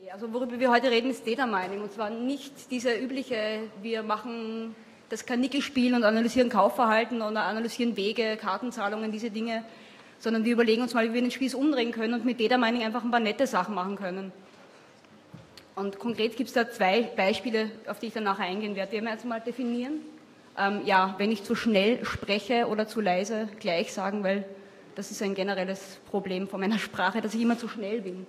Ja, also worüber wir heute reden, ist Data Mining, und zwar nicht diese übliche, wir machen das Karnickelspiel und analysieren Kaufverhalten oder analysieren Wege, Kartenzahlungen, diese Dinge, sondern wir überlegen uns mal, wie wir den Spieß umdrehen können und mit Data Mining einfach ein paar nette Sachen machen können. Und konkret gibt es da 2 Beispiele, auf die ich dann nachher eingehen werde. Wir werden jetzt mal definieren, ja, wenn ich zu schnell spreche oder zu leise, gleich sagen, weil das ist ein generelles Problem von meiner Sprache, dass ich immer zu schnell bin.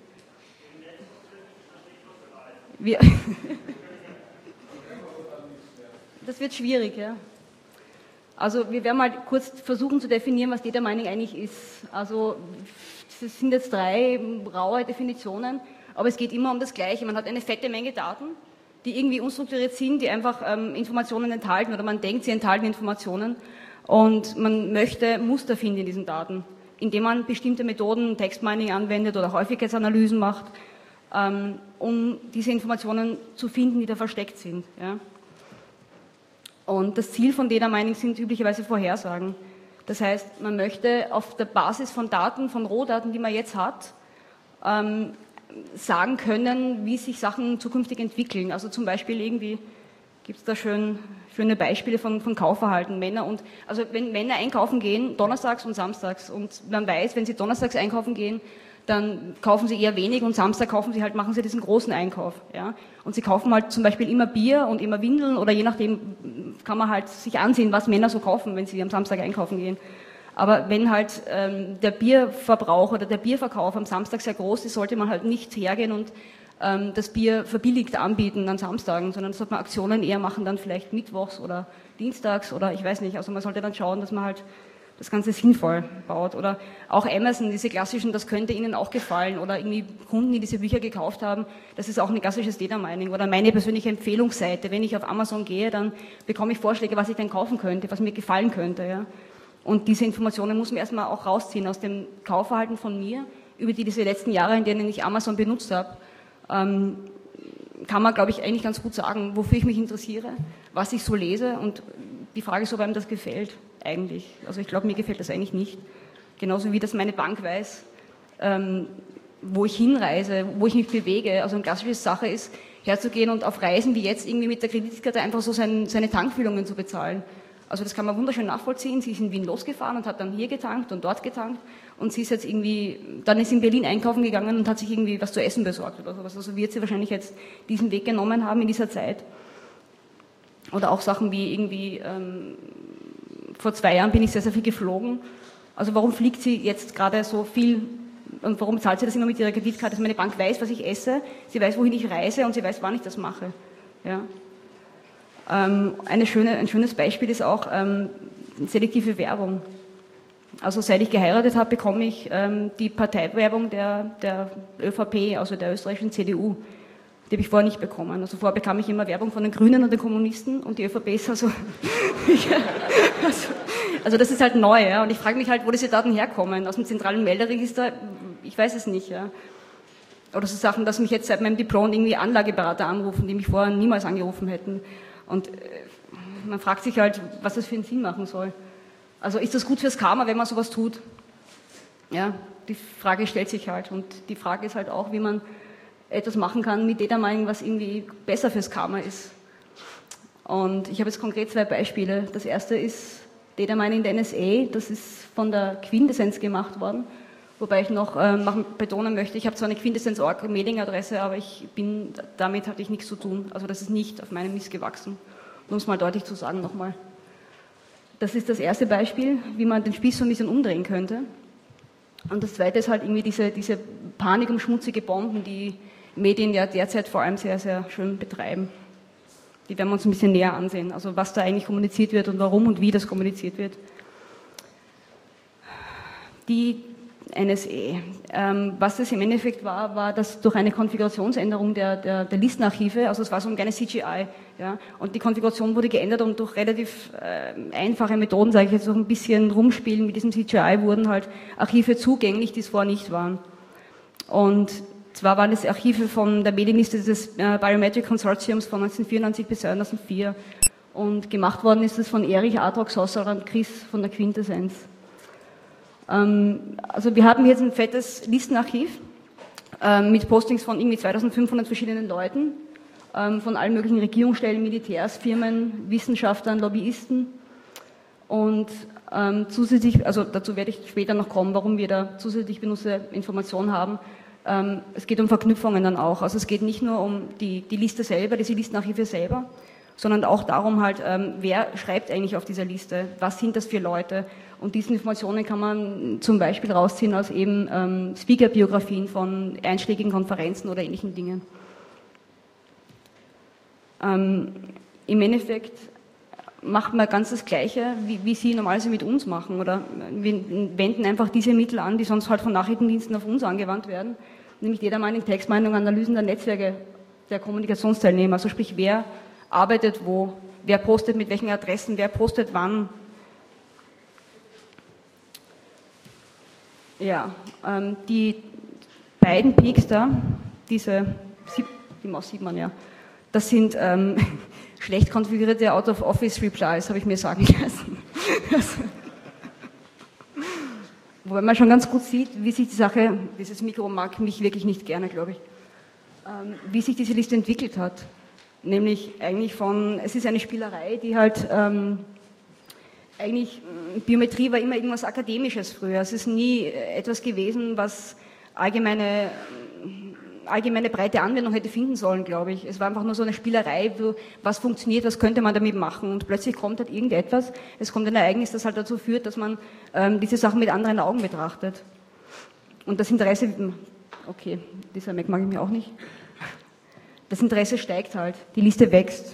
Das wird schwierig, ja. Also wir werden mal kurz versuchen zu definieren, was Data Mining eigentlich ist. Also es sind jetzt 3 raue Definitionen, aber es geht immer um das Gleiche. Man hat eine fette Menge Daten, die irgendwie unstrukturiert sind, die einfach Informationen enthalten oder man denkt, sie enthalten Informationen und man möchte Muster finden in diesen Daten, indem man bestimmte Methoden, Textmining anwendet oder Häufigkeitsanalysen macht, um diese Informationen zu finden, die da versteckt sind. Ja. Und das Ziel von Data Mining sind üblicherweise Vorhersagen. Das heißt, man möchte auf der Basis von Daten, von Rohdaten, die man jetzt hat, sagen können, wie sich Sachen zukünftig entwickeln. Also zum Beispiel irgendwie gibt es da schöne Beispiele von Kaufverhalten. Also wenn Männer einkaufen gehen, donnerstags und samstags, und man weiß, wenn sie donnerstags einkaufen gehen, dann kaufen sie eher wenig und Samstag machen sie diesen großen Einkauf. Ja? Und sie kaufen halt zum Beispiel immer Bier und immer Windeln oder je nachdem kann man halt sich ansehen, was Männer so kaufen, wenn sie am Samstag einkaufen gehen. Aber wenn halt der Bierverbrauch oder der Bierverkauf am Samstag sehr groß ist, sollte man halt nicht hergehen und das Bier verbilligt anbieten an Samstagen, sondern sollte man Aktionen eher machen, dann vielleicht mittwochs oder dienstags oder ich weiß nicht. Also man sollte dann schauen, dass man halt das Ganze sinnvoll baut. Oder auch Amazon, diese klassischen, das könnte Ihnen auch gefallen. Oder irgendwie Kunden, die diese Bücher gekauft haben, das ist auch ein klassisches Data Mining. Oder meine persönliche Empfehlungsseite. Wenn ich auf Amazon gehe, dann bekomme ich Vorschläge, was ich denn kaufen könnte, was mir gefallen könnte. Ja. Und diese Informationen muss man erstmal auch rausziehen aus dem Kaufverhalten von mir, über diese letzten Jahre, in denen ich Amazon benutzt habe. Kann man, glaube ich, eigentlich ganz gut sagen, wofür ich mich interessiere, was ich so lese, und die Frage ist, ob einem das gefällt eigentlich. Also ich glaube, mir gefällt das eigentlich nicht. Genauso wie das meine Bank weiß, wo ich hinreise, wo ich mich bewege. Also eine klassische Sache ist, herzugehen und auf Reisen wie jetzt irgendwie mit der Kreditkarte einfach so seine Tankfüllungen zu bezahlen. Also das kann man wunderschön nachvollziehen. Sie ist in Wien losgefahren und hat dann hier getankt und dort getankt und sie ist jetzt irgendwie, dann ist in Berlin einkaufen gegangen und hat sich irgendwie was zu essen besorgt oder sowas. Also wird sie wahrscheinlich jetzt diesen Weg genommen haben in dieser Zeit. Oder auch Sachen wie irgendwie, vor 2 Jahren bin ich sehr, sehr viel geflogen. Also warum fliegt sie jetzt gerade so viel und warum zahlt sie das immer mit ihrer Kreditkarte? Also meine Bank weiß, was ich esse, sie weiß, wohin ich reise und sie weiß, wann ich das mache. Ja. Ein schönes Beispiel ist auch selektive Werbung. Also seit ich geheiratet habe, bekomme ich die Parteiwerbung der ÖVP, also der österreichischen CDU. Die habe ich vorher nicht bekommen. Also vorher bekam ich immer Werbung von den Grünen und den Kommunisten und die ÖVP ist also... also das ist halt neu, ja. Und ich frage mich halt, wo diese Daten herkommen. Aus dem zentralen Melderegister, ich weiß es nicht, ja. Oder so Sachen, dass mich jetzt seit meinem Diplom irgendwie Anlageberater anrufen, die mich vorher niemals angerufen hätten. Und man fragt sich halt, was das für einen Sinn machen soll. Also ist das gut fürs Karma, wenn man sowas tut? Ja, die Frage stellt sich halt. Und die Frage ist halt auch, wie man etwas machen kann mit Data Mining, was irgendwie besser fürs Karma ist. Und ich habe jetzt konkret 2 Beispiele. Das erste ist Data Mining der NSA. Das ist von der Quintessenz gemacht worden. Wobei ich noch betonen möchte, ich habe zwar eine Quintessenz.org Mailingadresse, aber damit hatte ich nichts zu tun. Also das ist nicht auf meinem Mist gewachsen. Um es mal deutlich zu sagen nochmal. Das ist das erste Beispiel, wie man den Spieß so ein bisschen umdrehen könnte. Und das zweite ist halt irgendwie diese Panik um schmutzige Bomben, die Medien ja derzeit vor allem sehr, sehr schön betreiben. Die werden wir uns ein bisschen näher ansehen. Also was da eigentlich kommuniziert wird und warum und wie das kommuniziert wird. Die NSA. Was das im Endeffekt war, dass durch eine Konfigurationsänderung der Listenarchive, also es war so ein kleines CGI, ja, und die Konfiguration wurde geändert und durch relativ einfache Methoden, sage ich jetzt, noch ein bisschen rumspielen mit diesem CGI, wurden halt Archive zugänglich, die es vorher nicht waren. Und zwar waren das Archive von der Mailingliste des Biometric Consortiums von 1994 bis 2004 und gemacht worden ist es von Erich, Adrock, Sosser und Chris von der Quintessenz. Also wir haben jetzt ein fettes Listenarchiv mit Postings von irgendwie 2500 verschiedenen Leuten, von allen möglichen Regierungsstellen, Militärs, Firmen, Wissenschaftlern, Lobbyisten. Und zusätzlich, also dazu werde ich später noch kommen, warum wir da zusätzlich Benutzerinformationen haben. Es geht um Verknüpfungen dann auch. Also es geht nicht nur um die Liste selber, diese Listenarchive selber, sondern auch darum halt, wer schreibt eigentlich auf dieser Liste, was sind das für Leute. Und diese Informationen kann man zum Beispiel rausziehen aus eben Speaker-Biografien von einschlägigen Konferenzen oder ähnlichen Dingen. Im Endeffekt macht man ganz das Gleiche, wie Sie normalerweise mit uns machen, oder wir wenden einfach diese Mittel an, die sonst halt von Nachrichtendiensten auf uns angewandt werden, nämlich jedermann Textmeinung, Analysen der Netzwerke der Kommunikationsteilnehmer, also sprich, wer arbeitet wo, wer postet mit welchen Adressen, wer postet wann. Ja, die beiden Peaks da, die Maus sieht man ja, das sind schlecht konfigurierte Out-of-Office-Replies, habe ich mir sagen lassen. Wobei man schon ganz gut sieht, wie sich die Sache, dieses Mikro mag mich wirklich nicht gerne, glaube ich, wie sich diese Liste entwickelt hat. Nämlich eigentlich es ist eine Spielerei, die halt eigentlich, Biometrie war immer irgendwas Akademisches früher. Es ist nie etwas gewesen, was allgemeine breite Anwendung hätte finden sollen, glaube ich. Es war einfach nur so eine Spielerei, was funktioniert, was könnte man damit machen. Und plötzlich kommt halt irgendetwas, es kommt ein Ereignis, das halt dazu führt, dass man diese Sachen mit anderen Augen betrachtet. Und das Interesse, okay, dieser Mac mag ich mir auch nicht. Das Interesse steigt halt, die Liste wächst.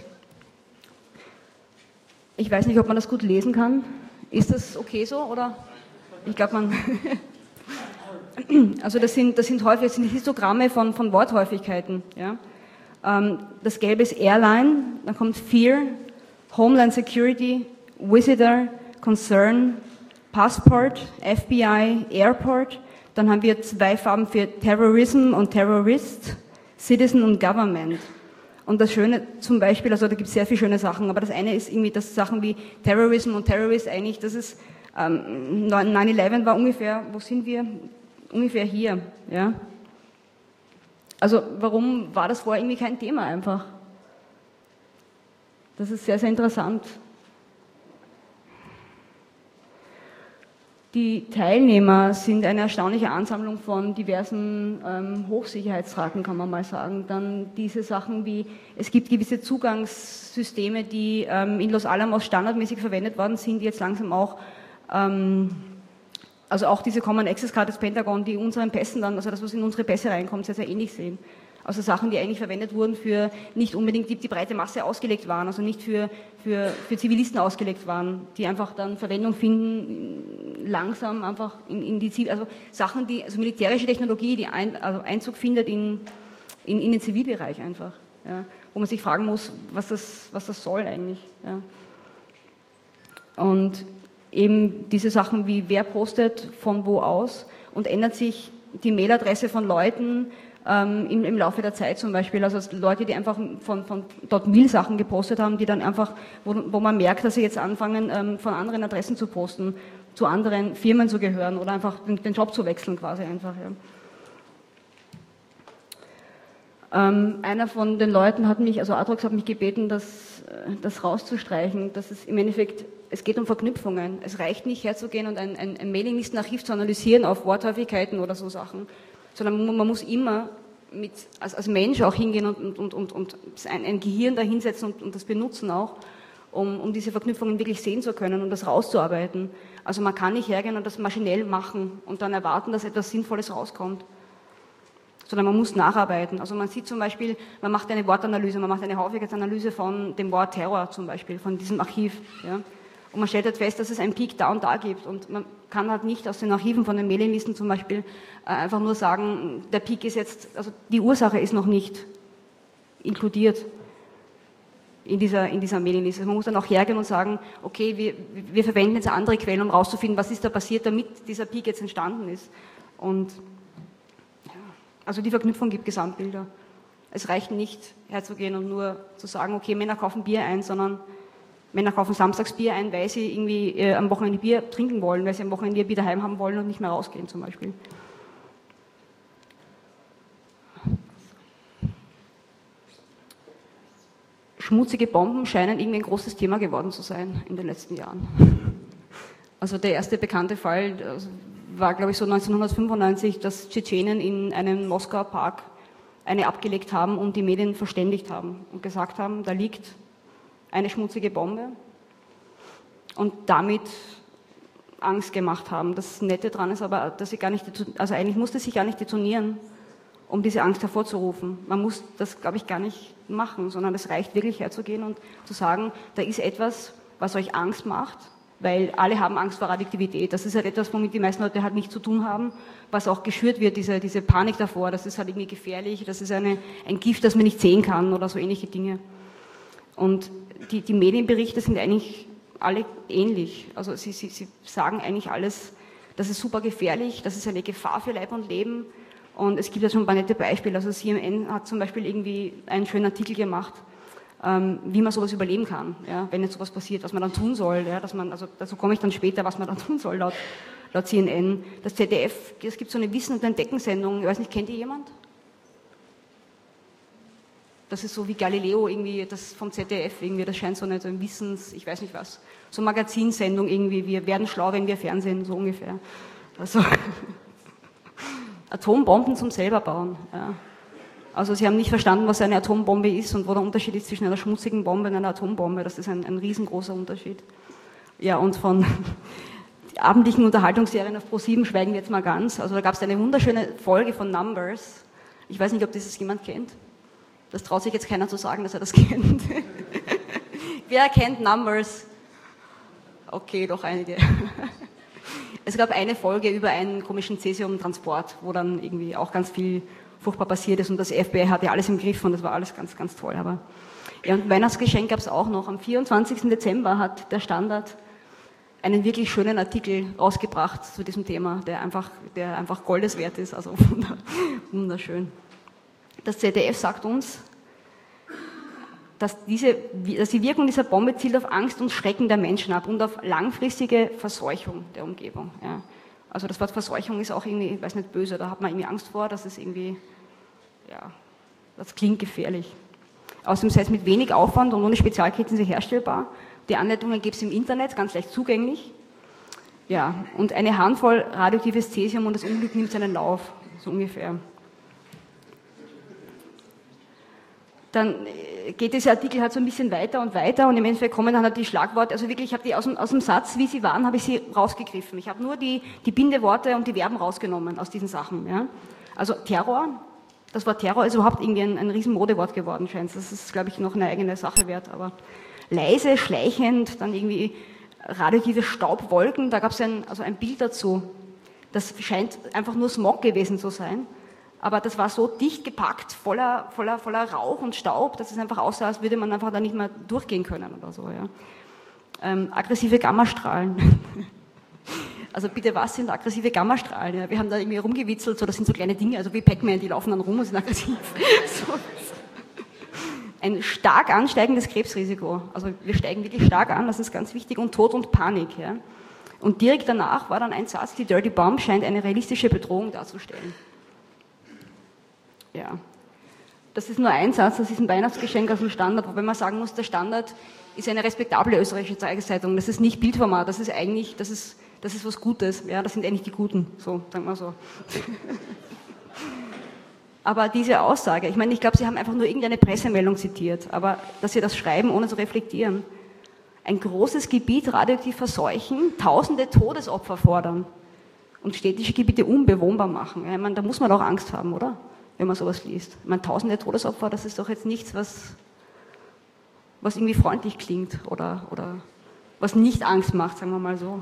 Ich weiß nicht, ob man das gut lesen kann. Ist das okay so, oder? Ich glaube, man... Also das sind Histogramme von Worthäufigkeiten. Ja? Das Gelbe ist Airline, dann kommt Fear, Homeland Security, Visitor, Concern, Passport, FBI, Airport. Dann haben wir 2 Farben für Terrorism und Terrorist, Citizen und Government. Und das Schöne zum Beispiel, also da gibt es sehr viele schöne Sachen, aber das eine ist irgendwie, dass Sachen wie Terrorism und Terrorist eigentlich, das ist 9/11 war ungefähr, wo sind wir? Ungefähr hier, ja. Also warum war das vorher irgendwie kein Thema einfach? Das ist sehr, sehr interessant. Die Teilnehmer sind eine erstaunliche Ansammlung von diversen Hochsicherheitsraten, kann man mal sagen. Dann diese Sachen wie, es gibt gewisse Zugangssysteme, die in Los Alamos standardmäßig verwendet worden sind, die jetzt langsam auch, also auch diese Common Access Card des Pentagon, die unseren Pässen dann, also das, was in unsere Pässe reinkommt, sehr, sehr ähnlich sehen. Also Sachen, die eigentlich verwendet wurden für nicht unbedingt die breite Masse ausgelegt waren, also nicht für Zivilisten ausgelegt waren, die einfach dann Verwendung finden, langsam einfach in die also Sachen, also militärische Technologie, die Einzug findet in den Zivilbereich einfach, ja, wo man sich fragen muss, was das soll eigentlich. Ja. Und eben diese Sachen wie wer postet, von wo aus, und ändert sich die Mailadresse von Leuten im Laufe der Zeit zum Beispiel, also Leute, die einfach von .mil Sachen gepostet haben, die dann einfach, wo man merkt, dass sie jetzt anfangen, von anderen Adressen zu posten, zu anderen Firmen zu gehören oder einfach den Job zu wechseln quasi einfach. Ja. Einer von den Leuten hat mich, also Atrox hat mich gebeten, das rauszustreichen, dass es im Endeffekt, es geht um Verknüpfungen. Es reicht nicht herzugehen und ein Mailinglistenarchiv zu analysieren auf Worthäufigkeiten oder so Sachen, sondern man muss immer als Mensch auch hingehen und ein Gehirn dahinsetzen und das benutzen auch, um diese Verknüpfungen wirklich sehen zu können und das rauszuarbeiten. Also man kann nicht hergehen und das maschinell machen und dann erwarten, dass etwas Sinnvolles rauskommt, sondern man muss nacharbeiten. Also man sieht zum Beispiel, man macht eine Wortanalyse, man macht eine Häufigkeitsanalyse von dem Wort Terror zum Beispiel, von diesem Archiv. Ja. Und man stellt halt fest, dass es einen Peak da und da gibt. Und man kann halt nicht aus den Archiven von den Mailinglisten zum Beispiel einfach nur sagen, der Peak ist jetzt, also die Ursache ist noch nicht inkludiert in dieser Mailingliste. Man muss dann auch hergehen und sagen, okay, wir verwenden jetzt andere Quellen, um rauszufinden, was ist da passiert, damit dieser Peak jetzt entstanden ist. Und ja, also die Verknüpfung gibt Gesamtbilder. Es reicht nicht herzugehen und nur zu sagen, okay, Männer kaufen Bier ein, sondern Männer kaufen samstags Bier ein, weil sie irgendwie am Wochenende Bier trinken wollen, weil sie am Wochenende ihr Bier daheim haben wollen und nicht mehr rausgehen zum Beispiel. schmutzige Bomben scheinen irgendwie ein großes Thema geworden zu sein in den letzten Jahren. Also der erste bekannte Fall war, glaube ich, so 1995, dass Tschetschenen in einem Moskauer Park eine abgelegt haben und die Medien verständigt haben und gesagt haben, da liegt eine schmutzige Bombe und damit Angst gemacht haben. Das Nette daran ist aber, dass sie gar nicht, also eigentlich musste sie gar nicht detonieren, um diese Angst hervorzurufen. Man muss das, glaube ich, gar nicht machen, sondern es reicht wirklich herzugehen und zu sagen, da ist etwas, was euch Angst macht, weil alle haben Angst vor Radioaktivität. Das ist halt etwas, womit die meisten Leute halt nichts zu tun haben, was auch geschürt wird, diese Panik davor, das ist halt irgendwie gefährlich, das ist ein Gift, das man nicht sehen kann oder so ähnliche Dinge. Und die Medienberichte sind eigentlich alle ähnlich. Also sie sagen eigentlich alles, das ist super gefährlich, das ist eine Gefahr für Leib und Leben. Und es gibt ja schon ein paar nette Beispiele. Also CNN hat zum Beispiel irgendwie einen schönen Artikel gemacht, wie man sowas überleben kann, ja, wenn jetzt sowas passiert, was man dann tun soll. Ja, also dazu komme ich dann später, was man dann tun soll, laut CNN. Das ZDF, es gibt so eine Wissen- und Entdecken-Sendung, ich weiß nicht, kennt ihr jemand? Das ist so wie Galileo irgendwie, das vom ZDF irgendwie, das scheint so eine so ein ich weiß nicht was, so eine Magazinsendung irgendwie, wir werden schlau, wenn wir Fernsehen, so ungefähr. Also Atombomben zum selber bauen, ja. Also sie haben nicht verstanden, was eine Atombombe ist und wo der Unterschied ist zwischen einer schmutzigen Bombe und einer Atombombe. Das ist ein riesengroßer Unterschied. Ja, und von abendlichen Unterhaltungsserien auf Pro7 schweigen wir jetzt mal ganz. Also da gab es eine wunderschöne Folge von Numbers. Ich weiß nicht, ob das jemand kennt. Das traut sich jetzt keiner zu sagen, dass er das kennt. Wer kennt Numbers? Okay, doch einige. Es gab eine Folge über einen komischen Cäsium-Transport, wo dann irgendwie auch ganz viel furchtbar passiert ist und das FBI hatte alles im Griff und das war alles ganz, ganz toll. Aber ja, und Weihnachtsgeschenk gab es auch noch. Am 24. Dezember hat der Standard einen wirklich schönen Artikel rausgebracht zu diesem Thema, der einfach Goldes wert ist, also wunderschön. Das ZDF sagt uns, dass die Wirkung dieser Bombe zielt auf Angst und Schrecken der Menschen ab und auf langfristige Verseuchung der Umgebung. Ja. Also das Wort Verseuchung ist auch irgendwie, ich weiß nicht, böse, da hat man irgendwie Angst vor, das ist irgendwie, ja, das klingt gefährlich. Außerdem sei es mit wenig Aufwand und ohne Spezialkenntnisse herstellbar. Die Anleitungen gibt es im Internet, ganz leicht zugänglich. Ja, und eine Handvoll radioaktives Cäsium und das Unglück nimmt seinen Lauf, so ungefähr. Dann geht dieser Artikel halt so ein bisschen weiter und weiter und im Endeffekt kommen dann halt die Schlagworte, also wirklich, ich habe die aus dem Satz, wie sie waren, habe ich sie rausgegriffen. Ich habe nur die Bindeworte und die Verben rausgenommen aus diesen Sachen. Ja. Also Terror, das Wort Terror ist überhaupt irgendwie ein riesen Modewort geworden, scheint. Das ist, glaube ich, noch eine eigene Sache wert, aber leise, schleichend, dann irgendwie radioaktive Staubwolken, da gab es ein Bild dazu. Das scheint einfach nur Smog gewesen zu sein. Aber das war so dicht gepackt, voller Rauch und Staub, dass es einfach aussah, als würde man einfach da nicht mehr durchgehen können oder so. Ja. Aggressive Gammastrahlen. Also bitte, was sind aggressive Gammastrahlen? Ja, wir haben da irgendwie rumgewitzelt, so, das sind so kleine Dinge, also wie Pac-Man, die laufen dann rum und sind aggressiv. So. Ein stark ansteigendes Krebsrisiko. Also wir steigen wirklich stark an, das ist ganz wichtig, und Tod und Panik. Ja. Und direkt danach war dann ein Satz, die Dirty Bomb scheint eine realistische Bedrohung darzustellen. Ja, das ist nur ein Satz, das ist ein Weihnachtsgeschenk aus dem Standard, wobei man sagen muss, der Standard ist eine respektable österreichische Tageszeitung, das ist nicht Bildformat, das ist was Gutes, ja, das sind eigentlich die Guten, so, sagen wir so. Aber diese Aussage, ich meine, ich glaube, Sie haben einfach nur irgendeine Pressemeldung zitiert, aber dass Sie das schreiben, ohne zu reflektieren, ein großes Gebiet radioaktiv verseuchen, tausende Todesopfer fordern und städtische Gebiete unbewohnbar machen, ja, ich meine, da muss man doch Angst haben, oder? Wenn man sowas liest. Ich meine, tausende Todesopfer, das ist doch jetzt nichts, was irgendwie freundlich klingt oder was nicht Angst macht, sagen wir mal so.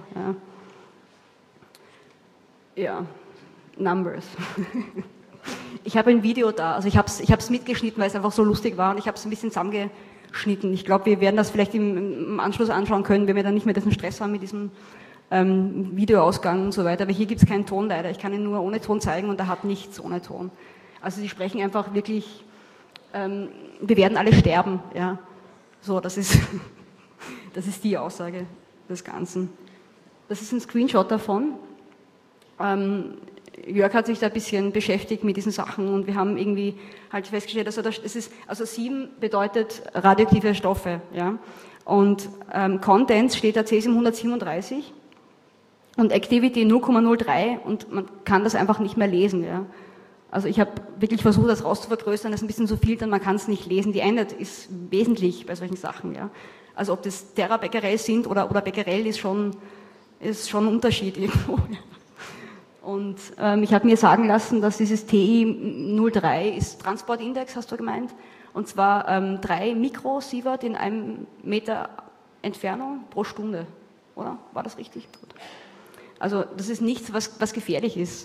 Ja, Numbers. Ich habe ein Video da, also ich habe es mitgeschnitten, weil es einfach so lustig war und ich habe es ein bisschen zusammengeschnitten. Ich glaube, wir werden das vielleicht im Anschluss anschauen können, wenn wir dann nicht mehr diesen Stress haben mit diesem Videoausgang und so weiter. Aber hier gibt es keinen Ton leider. Ich kann ihn nur ohne Ton zeigen und er hat nichts ohne Ton. Also sie sprechen einfach wirklich, wir werden alle sterben, ja. So, das ist die Aussage des Ganzen. Das ist ein Screenshot davon. Jörg hat sich da ein bisschen beschäftigt mit diesen Sachen und wir haben irgendwie halt festgestellt, also 7 bedeutet radioaktive Stoffe, ja. Und Contents steht da Cäsium 137 und Activity 0,03 und man kann das einfach nicht mehr lesen, ja. Also ich habe wirklich versucht, das rauszuvergrößern, das ein bisschen zu filtern, man kann es nicht lesen. Die Einheit ist wesentlich bei solchen Sachen, ja. Also ob das Terabecquerel sind oder Becquerel ist schon ein Unterschied irgendwo. Ja. Und ich habe mir sagen lassen, dass dieses TI 03 ist Transportindex, hast du gemeint, und zwar 3 Mikrosievert in 1 Meter Entfernung pro Stunde, oder? War das richtig? Gut. Also das ist nichts, was gefährlich ist.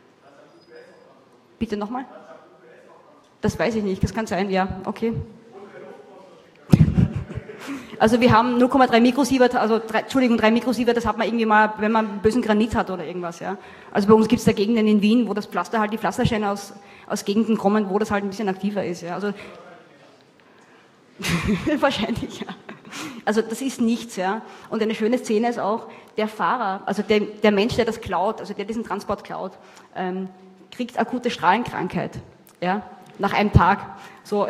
Bitte nochmal? Das weiß ich nicht, das kann sein, ja, okay. Also wir haben 0,3 Mikrosievert, also 3 Mikrosievert, das hat man irgendwie mal, wenn man bösen Granit hat oder irgendwas, ja. Also bei uns gibt es da Gegenden in Wien, wo das Pflaster halt, die Pflastersteine aus Gegenden kommen, wo das halt ein bisschen aktiver ist, ja. Also wahrscheinlich, ja. Also das ist nichts, ja. Und eine schöne Szene ist auch, der Fahrer, also der Mensch, der das klaut, also der diesen Transport klaut, kriegt akute Strahlenkrankheit, ja, nach einem Tag. So,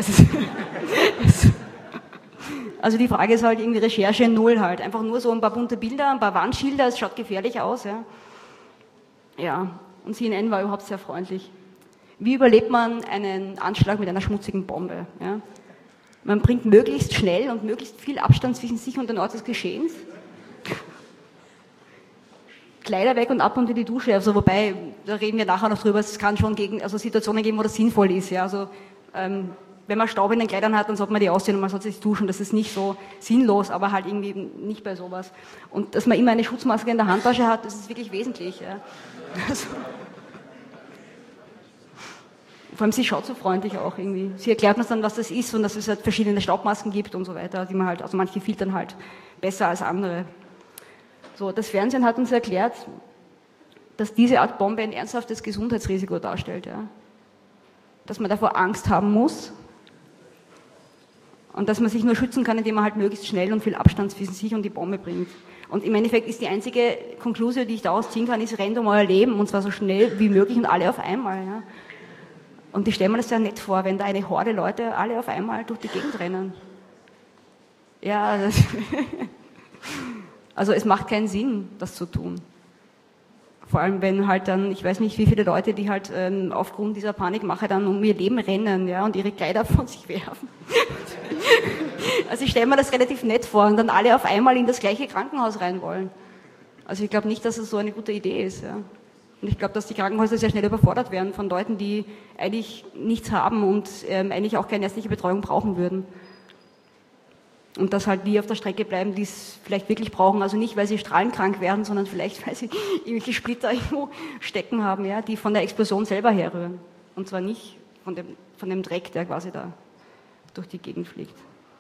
also die Frage ist halt irgendwie Recherche null halt. Einfach nur so ein paar bunte Bilder, ein paar Wandschilder, es schaut gefährlich aus, ja. Ja, und CNN war überhaupt sehr freundlich. Wie überlebt man einen Anschlag mit einer schmutzigen Bombe, ja? Man bringt möglichst schnell und möglichst viel Abstand zwischen sich und den Ort des Geschehens. Kleider weg und ab unter die Dusche, also wobei, da reden wir nachher noch drüber, es kann schon Situationen geben, wo das sinnvoll ist, ja, also, wenn man Staub in den Kleidern hat, dann sollte man die ausziehen und man sollte sich duschen, das ist nicht so sinnlos, aber halt irgendwie nicht bei sowas. Und dass man immer eine Schutzmaske in der Handtasche hat, das ist wirklich wesentlich, ja. Also, vor allem, sie schaut so freundlich auch irgendwie. Sie erklärt uns dann, was das ist und dass es halt verschiedene Staubmasken gibt und so weiter, die man halt, also manche filtern halt besser als andere. So, das Fernsehen hat uns erklärt, dass diese Art Bombe ein ernsthaftes Gesundheitsrisiko darstellt, ja. Dass man davor Angst haben muss und dass man sich nur schützen kann, indem man halt möglichst schnell und viel Abstand zwischen sich und die Bombe bringt. Und im Endeffekt ist die einzige Konklusion, die ich daraus ziehen kann, ist, rennt um euer Leben und zwar so schnell wie möglich und alle auf einmal, ja. Und ich stelle mir das sehr nett vor, wenn da eine Horde Leute alle auf einmal durch die Gegend rennen. Ja, also es macht keinen Sinn, das zu tun. Vor allem, wenn halt dann, ich weiß nicht, wie viele Leute, die halt aufgrund dieser Panikmache dann um ihr Leben rennen, ja, und ihre Kleider von sich werfen. Also ich stelle mir das relativ nett vor und dann alle auf einmal in das gleiche Krankenhaus rein wollen. Also ich glaube nicht, dass es so eine gute Idee ist, ja. Und ich glaube, dass die Krankenhäuser sehr schnell überfordert werden von Leuten, die eigentlich nichts haben und eigentlich auch keine ärztliche Betreuung brauchen würden. Und dass halt die auf der Strecke bleiben, die es vielleicht wirklich brauchen. Also nicht, weil sie strahlenkrank werden, sondern vielleicht, weil sie irgendwelche Splitter irgendwo stecken haben, ja, die von der Explosion selber herrühren. Und zwar nicht von dem Dreck, der quasi da durch die Gegend fliegt.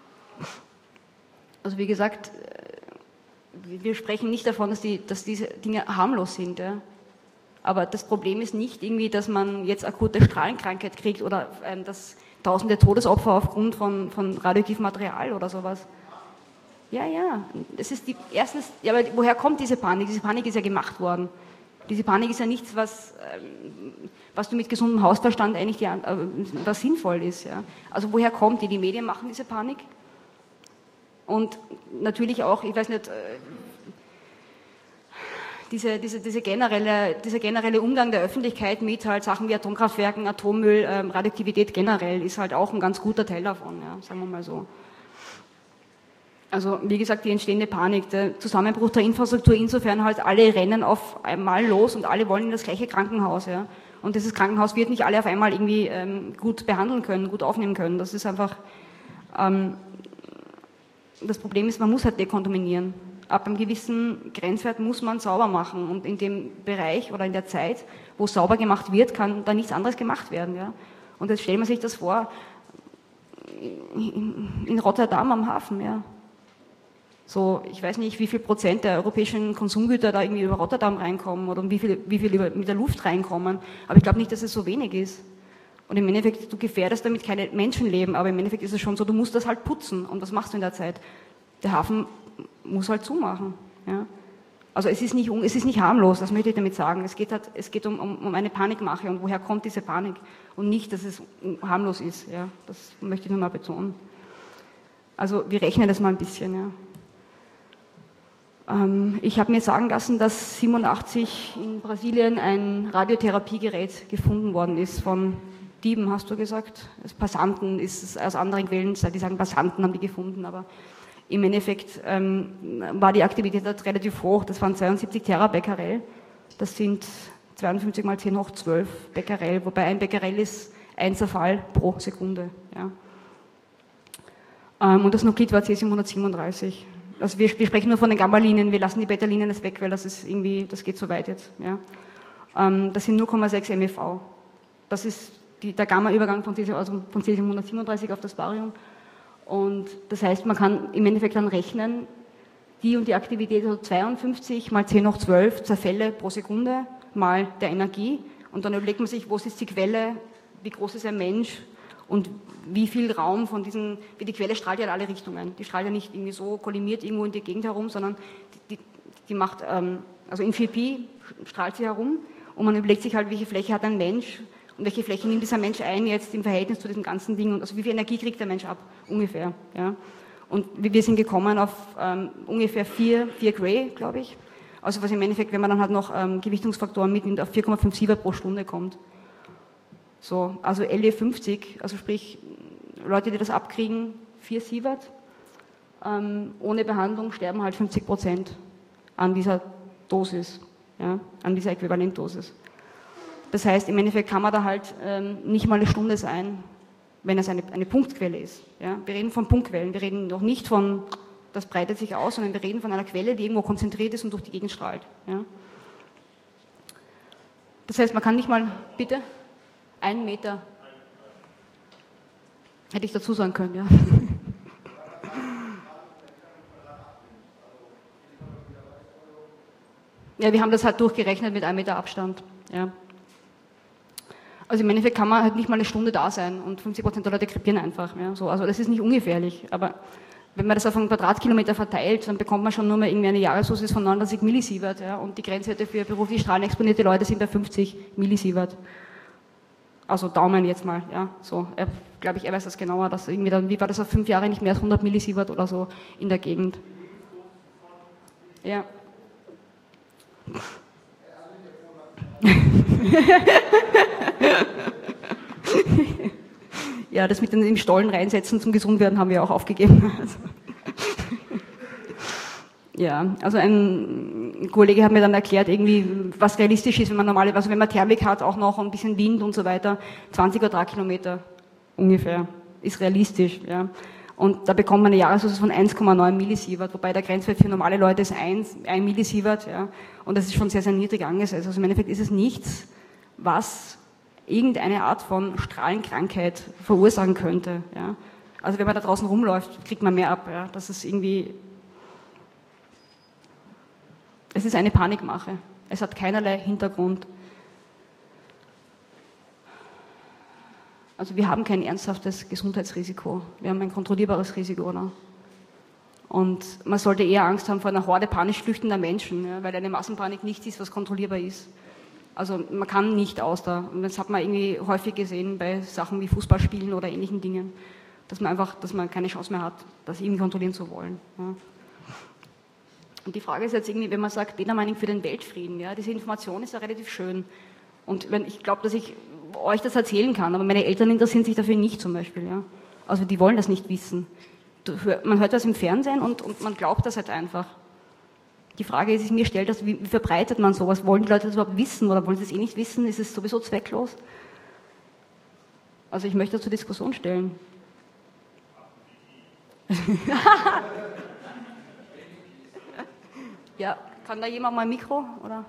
Also wie gesagt, wir sprechen nicht davon, dass diese Dinge harmlos sind, ja. Aber das Problem ist nicht irgendwie, dass man jetzt akute Strahlenkrankheit kriegt oder dass tausende Todesopfer aufgrund von radioaktivem Material oder sowas. Ja, das ist erstens, ja, aber woher kommt diese Panik? Diese Panik ist ja gemacht worden. Diese Panik ist ja nichts, was du mit gesundem Hausverstand eigentlich was sinnvoll ist, ja. Also woher kommt die? Die Medien machen diese Panik. Und natürlich auch, ich weiß nicht, dieser generelle Umgang der Öffentlichkeit mit halt Sachen wie Atomkraftwerken, Atommüll, Radioaktivität generell ist halt auch ein ganz guter Teil davon, ja, sagen wir mal so. Also wie gesagt, die entstehende Panik, der Zusammenbruch der Infrastruktur, insofern halt alle rennen auf einmal los und alle wollen in das gleiche Krankenhaus, ja. Und dieses Krankenhaus wird nicht alle auf einmal irgendwie gut behandeln können, gut aufnehmen können. Das ist einfach, das Problem ist, man muss halt dekontaminieren. Ab einem gewissen Grenzwert muss man sauber machen und in dem Bereich oder in der Zeit, wo sauber gemacht wird, kann da nichts anderes gemacht werden. Ja? Und jetzt stellt man sich das vor, in Rotterdam am Hafen. Ja? So, ich weiß nicht, wie viel Prozent der europäischen Konsumgüter da irgendwie über Rotterdam reinkommen oder wie viel mit der Luft reinkommen, aber ich glaube nicht, dass es so wenig ist. Und im Endeffekt, du gefährdest damit keine Menschenleben, aber im Endeffekt ist es schon so, du musst das halt putzen und was machst du in der Zeit? Der Hafen muss halt zumachen. Ja? Also es ist nicht harmlos, das möchte ich damit sagen. Es geht um eine Panikmache und woher kommt diese Panik und nicht, dass es harmlos ist. Ja, das möchte ich nur mal betonen. Also wir rechnen das mal ein bisschen. Ja. Ich habe mir sagen lassen, dass 87 in Brasilien ein Radiotherapiegerät gefunden worden ist von Dieben, hast du gesagt. Als Passanten ist es aus anderen Quellen, die sagen Passanten haben die gefunden, aber im Endeffekt war die Aktivität dort relativ hoch. Das waren 72 Terabecquerel. Das sind 52 mal 10 hoch 12 Becquerel, wobei ein Becquerel ist ein Zerfall pro Sekunde. Ja. Und das Nuklid war Cäsium-137. Also wir sprechen nur von den Gamma-Linien, wir lassen die Beta-Linien jetzt weg, weil das ist irgendwie, das geht so weit jetzt. Ja. Das sind 0,6 MeV. Das ist der Gamma-Übergang von Cäsium-137 auf das Barium. Und das heißt, man kann im Endeffekt dann rechnen, die und die Aktivität, also 52 mal 10 hoch 12 Zerfälle pro Sekunde mal der Energie. Und dann überlegt man sich, wo ist die Quelle, wie groß ist ein Mensch und wie viel Raum von diesen, wie die Quelle strahlt ja in alle Richtungen. Die strahlt ja nicht irgendwie so kollimiert irgendwo in die Gegend herum, sondern die macht, also in 4Pi strahlt sie herum und man überlegt sich halt, welche Fläche hat ein Mensch und welche Fläche nimmt dieser Mensch ein jetzt im Verhältnis zu diesem ganzen Ding, also wie viel Energie kriegt der Mensch ab, ungefähr. Ja. Und wir sind gekommen auf ungefähr 4 Gray, glaube ich. Also was im Endeffekt, wenn man dann halt noch Gewichtungsfaktoren mitnimmt, auf 4,5 Sievert pro Stunde kommt. So, also LE 50, also sprich Leute, die das abkriegen, 4 Sievert, ohne Behandlung sterben halt 50% an dieser Dosis, ja, an dieser Äquivalentdosis. Das heißt, im Endeffekt kann man da halt nicht mal eine Stunde sein, wenn es eine Punktquelle ist. Ja? Wir reden von Punktquellen, wir reden noch nicht von, das breitet sich aus, sondern wir reden von einer Quelle, die irgendwo konzentriert ist und durch die Gegend strahlt. Ja? Das heißt, man kann nicht mal, bitte, 1 Meter, hätte ich dazu sagen können, ja. Ja, wir haben das halt durchgerechnet mit 1 Meter Abstand, ja. Also im Endeffekt kann man halt nicht mal eine Stunde da sein und 50% der Leute krepieren einfach. Ja, so. Also das ist nicht ungefährlich, aber wenn man das auf einen Quadratkilometer verteilt, dann bekommt man schon nur mal irgendwie eine Jahresdosis von 39 Millisievert, ja, und die Grenzwerte für beruflich strahlenexponierte Leute sind bei 50 Millisievert. Also Daumen jetzt mal, ja, so. Glaube ich, er weiß das genauer, dass irgendwie dann, wie war das auf 5 Jahre, nicht mehr als 100 Millisievert oder so in der Gegend. Ja. Ja, das mit dem Stollen reinsetzen zum Gesundwerden haben wir auch aufgegeben. Ja, also ein Kollege hat mir dann erklärt, irgendwie, was realistisch ist, wenn man also wenn man Thermik hat, auch noch ein bisschen Wind und so weiter, 20 Quadratkilometer ungefähr ist realistisch, ja. Und da bekommt man eine Jahresdosis von 1,9 Millisievert, wobei der Grenzwert für normale Leute ist 1 Millisievert, ja. Und das ist schon sehr, sehr niedrig angesetzt. Also im Endeffekt ist es nichts, was irgendeine Art von Strahlenkrankheit verursachen könnte, ja. Also wenn man da draußen rumläuft, kriegt man mehr ab, ja. Das ist irgendwie, es ist eine Panikmache. Es hat keinerlei Hintergrund. Also wir haben kein ernsthaftes Gesundheitsrisiko. Wir haben ein kontrollierbares Risiko. Ne? Und man sollte eher Angst haben vor einer Horde panisch flüchtender Menschen, ja, weil eine Massenpanik nichts ist, was kontrollierbar ist. Also man kann nicht aus da. Und das hat man irgendwie häufig gesehen bei Sachen wie Fußballspielen oder ähnlichen Dingen, dass man keine Chance mehr hat, das irgendwie kontrollieren zu wollen. Ja. Und die Frage ist jetzt irgendwie, wenn man sagt, Data Mining für den Weltfrieden, ja, diese Information ist ja relativ schön. Und ich glaube, dass ich euch das erzählen kann, aber meine Eltern interessieren sich dafür nicht zum Beispiel. Ja. Also die wollen das nicht wissen. Man hört das im Fernsehen und man glaubt das halt einfach. Die Frage ist, mir stellt das, wie verbreitet man sowas? Wollen die Leute das überhaupt wissen oder wollen sie es eh nicht wissen? Ist es sowieso zwecklos? Also ich möchte das zur Diskussion stellen. Ja, kann da jemand mal ein Mikro, oder?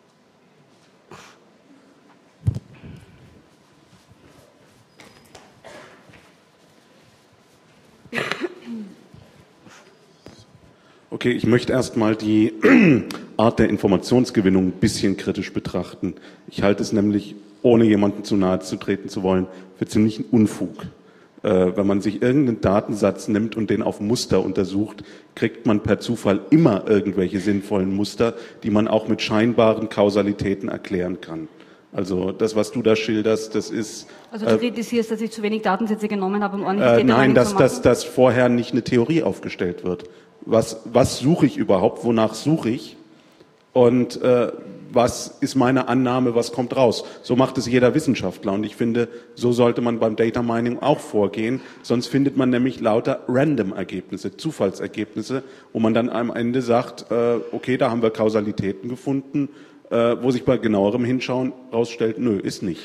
Okay, ich möchte erstmal die Art der Informationsgewinnung ein bisschen kritisch betrachten. Ich halte es nämlich, ohne jemandem zu nahe zu treten zu wollen, für ziemlichen Unfug. Wenn man sich irgendeinen Datensatz nimmt und den auf Muster untersucht, kriegt man per Zufall immer irgendwelche sinnvollen Muster, die man auch mit scheinbaren Kausalitäten erklären kann. Also das, was du da schilderst, das ist... Also du kritisierst, dass ich zu wenig Datensätze genommen habe, um ordentlich Data Nein, zu machen? dass vorher nicht eine Theorie aufgestellt wird. Was suche ich überhaupt? Wonach suche ich? Und was ist meine Annahme? Was kommt raus? So macht es jeder Wissenschaftler. Und ich finde, so sollte man beim Data Mining auch vorgehen. Sonst findet man nämlich lauter Random-Ergebnisse, Zufallsergebnisse, wo man dann am Ende sagt, okay, da haben wir Kausalitäten gefunden, wo sich bei genauerem Hinschauen rausstellt, nö, ist nicht.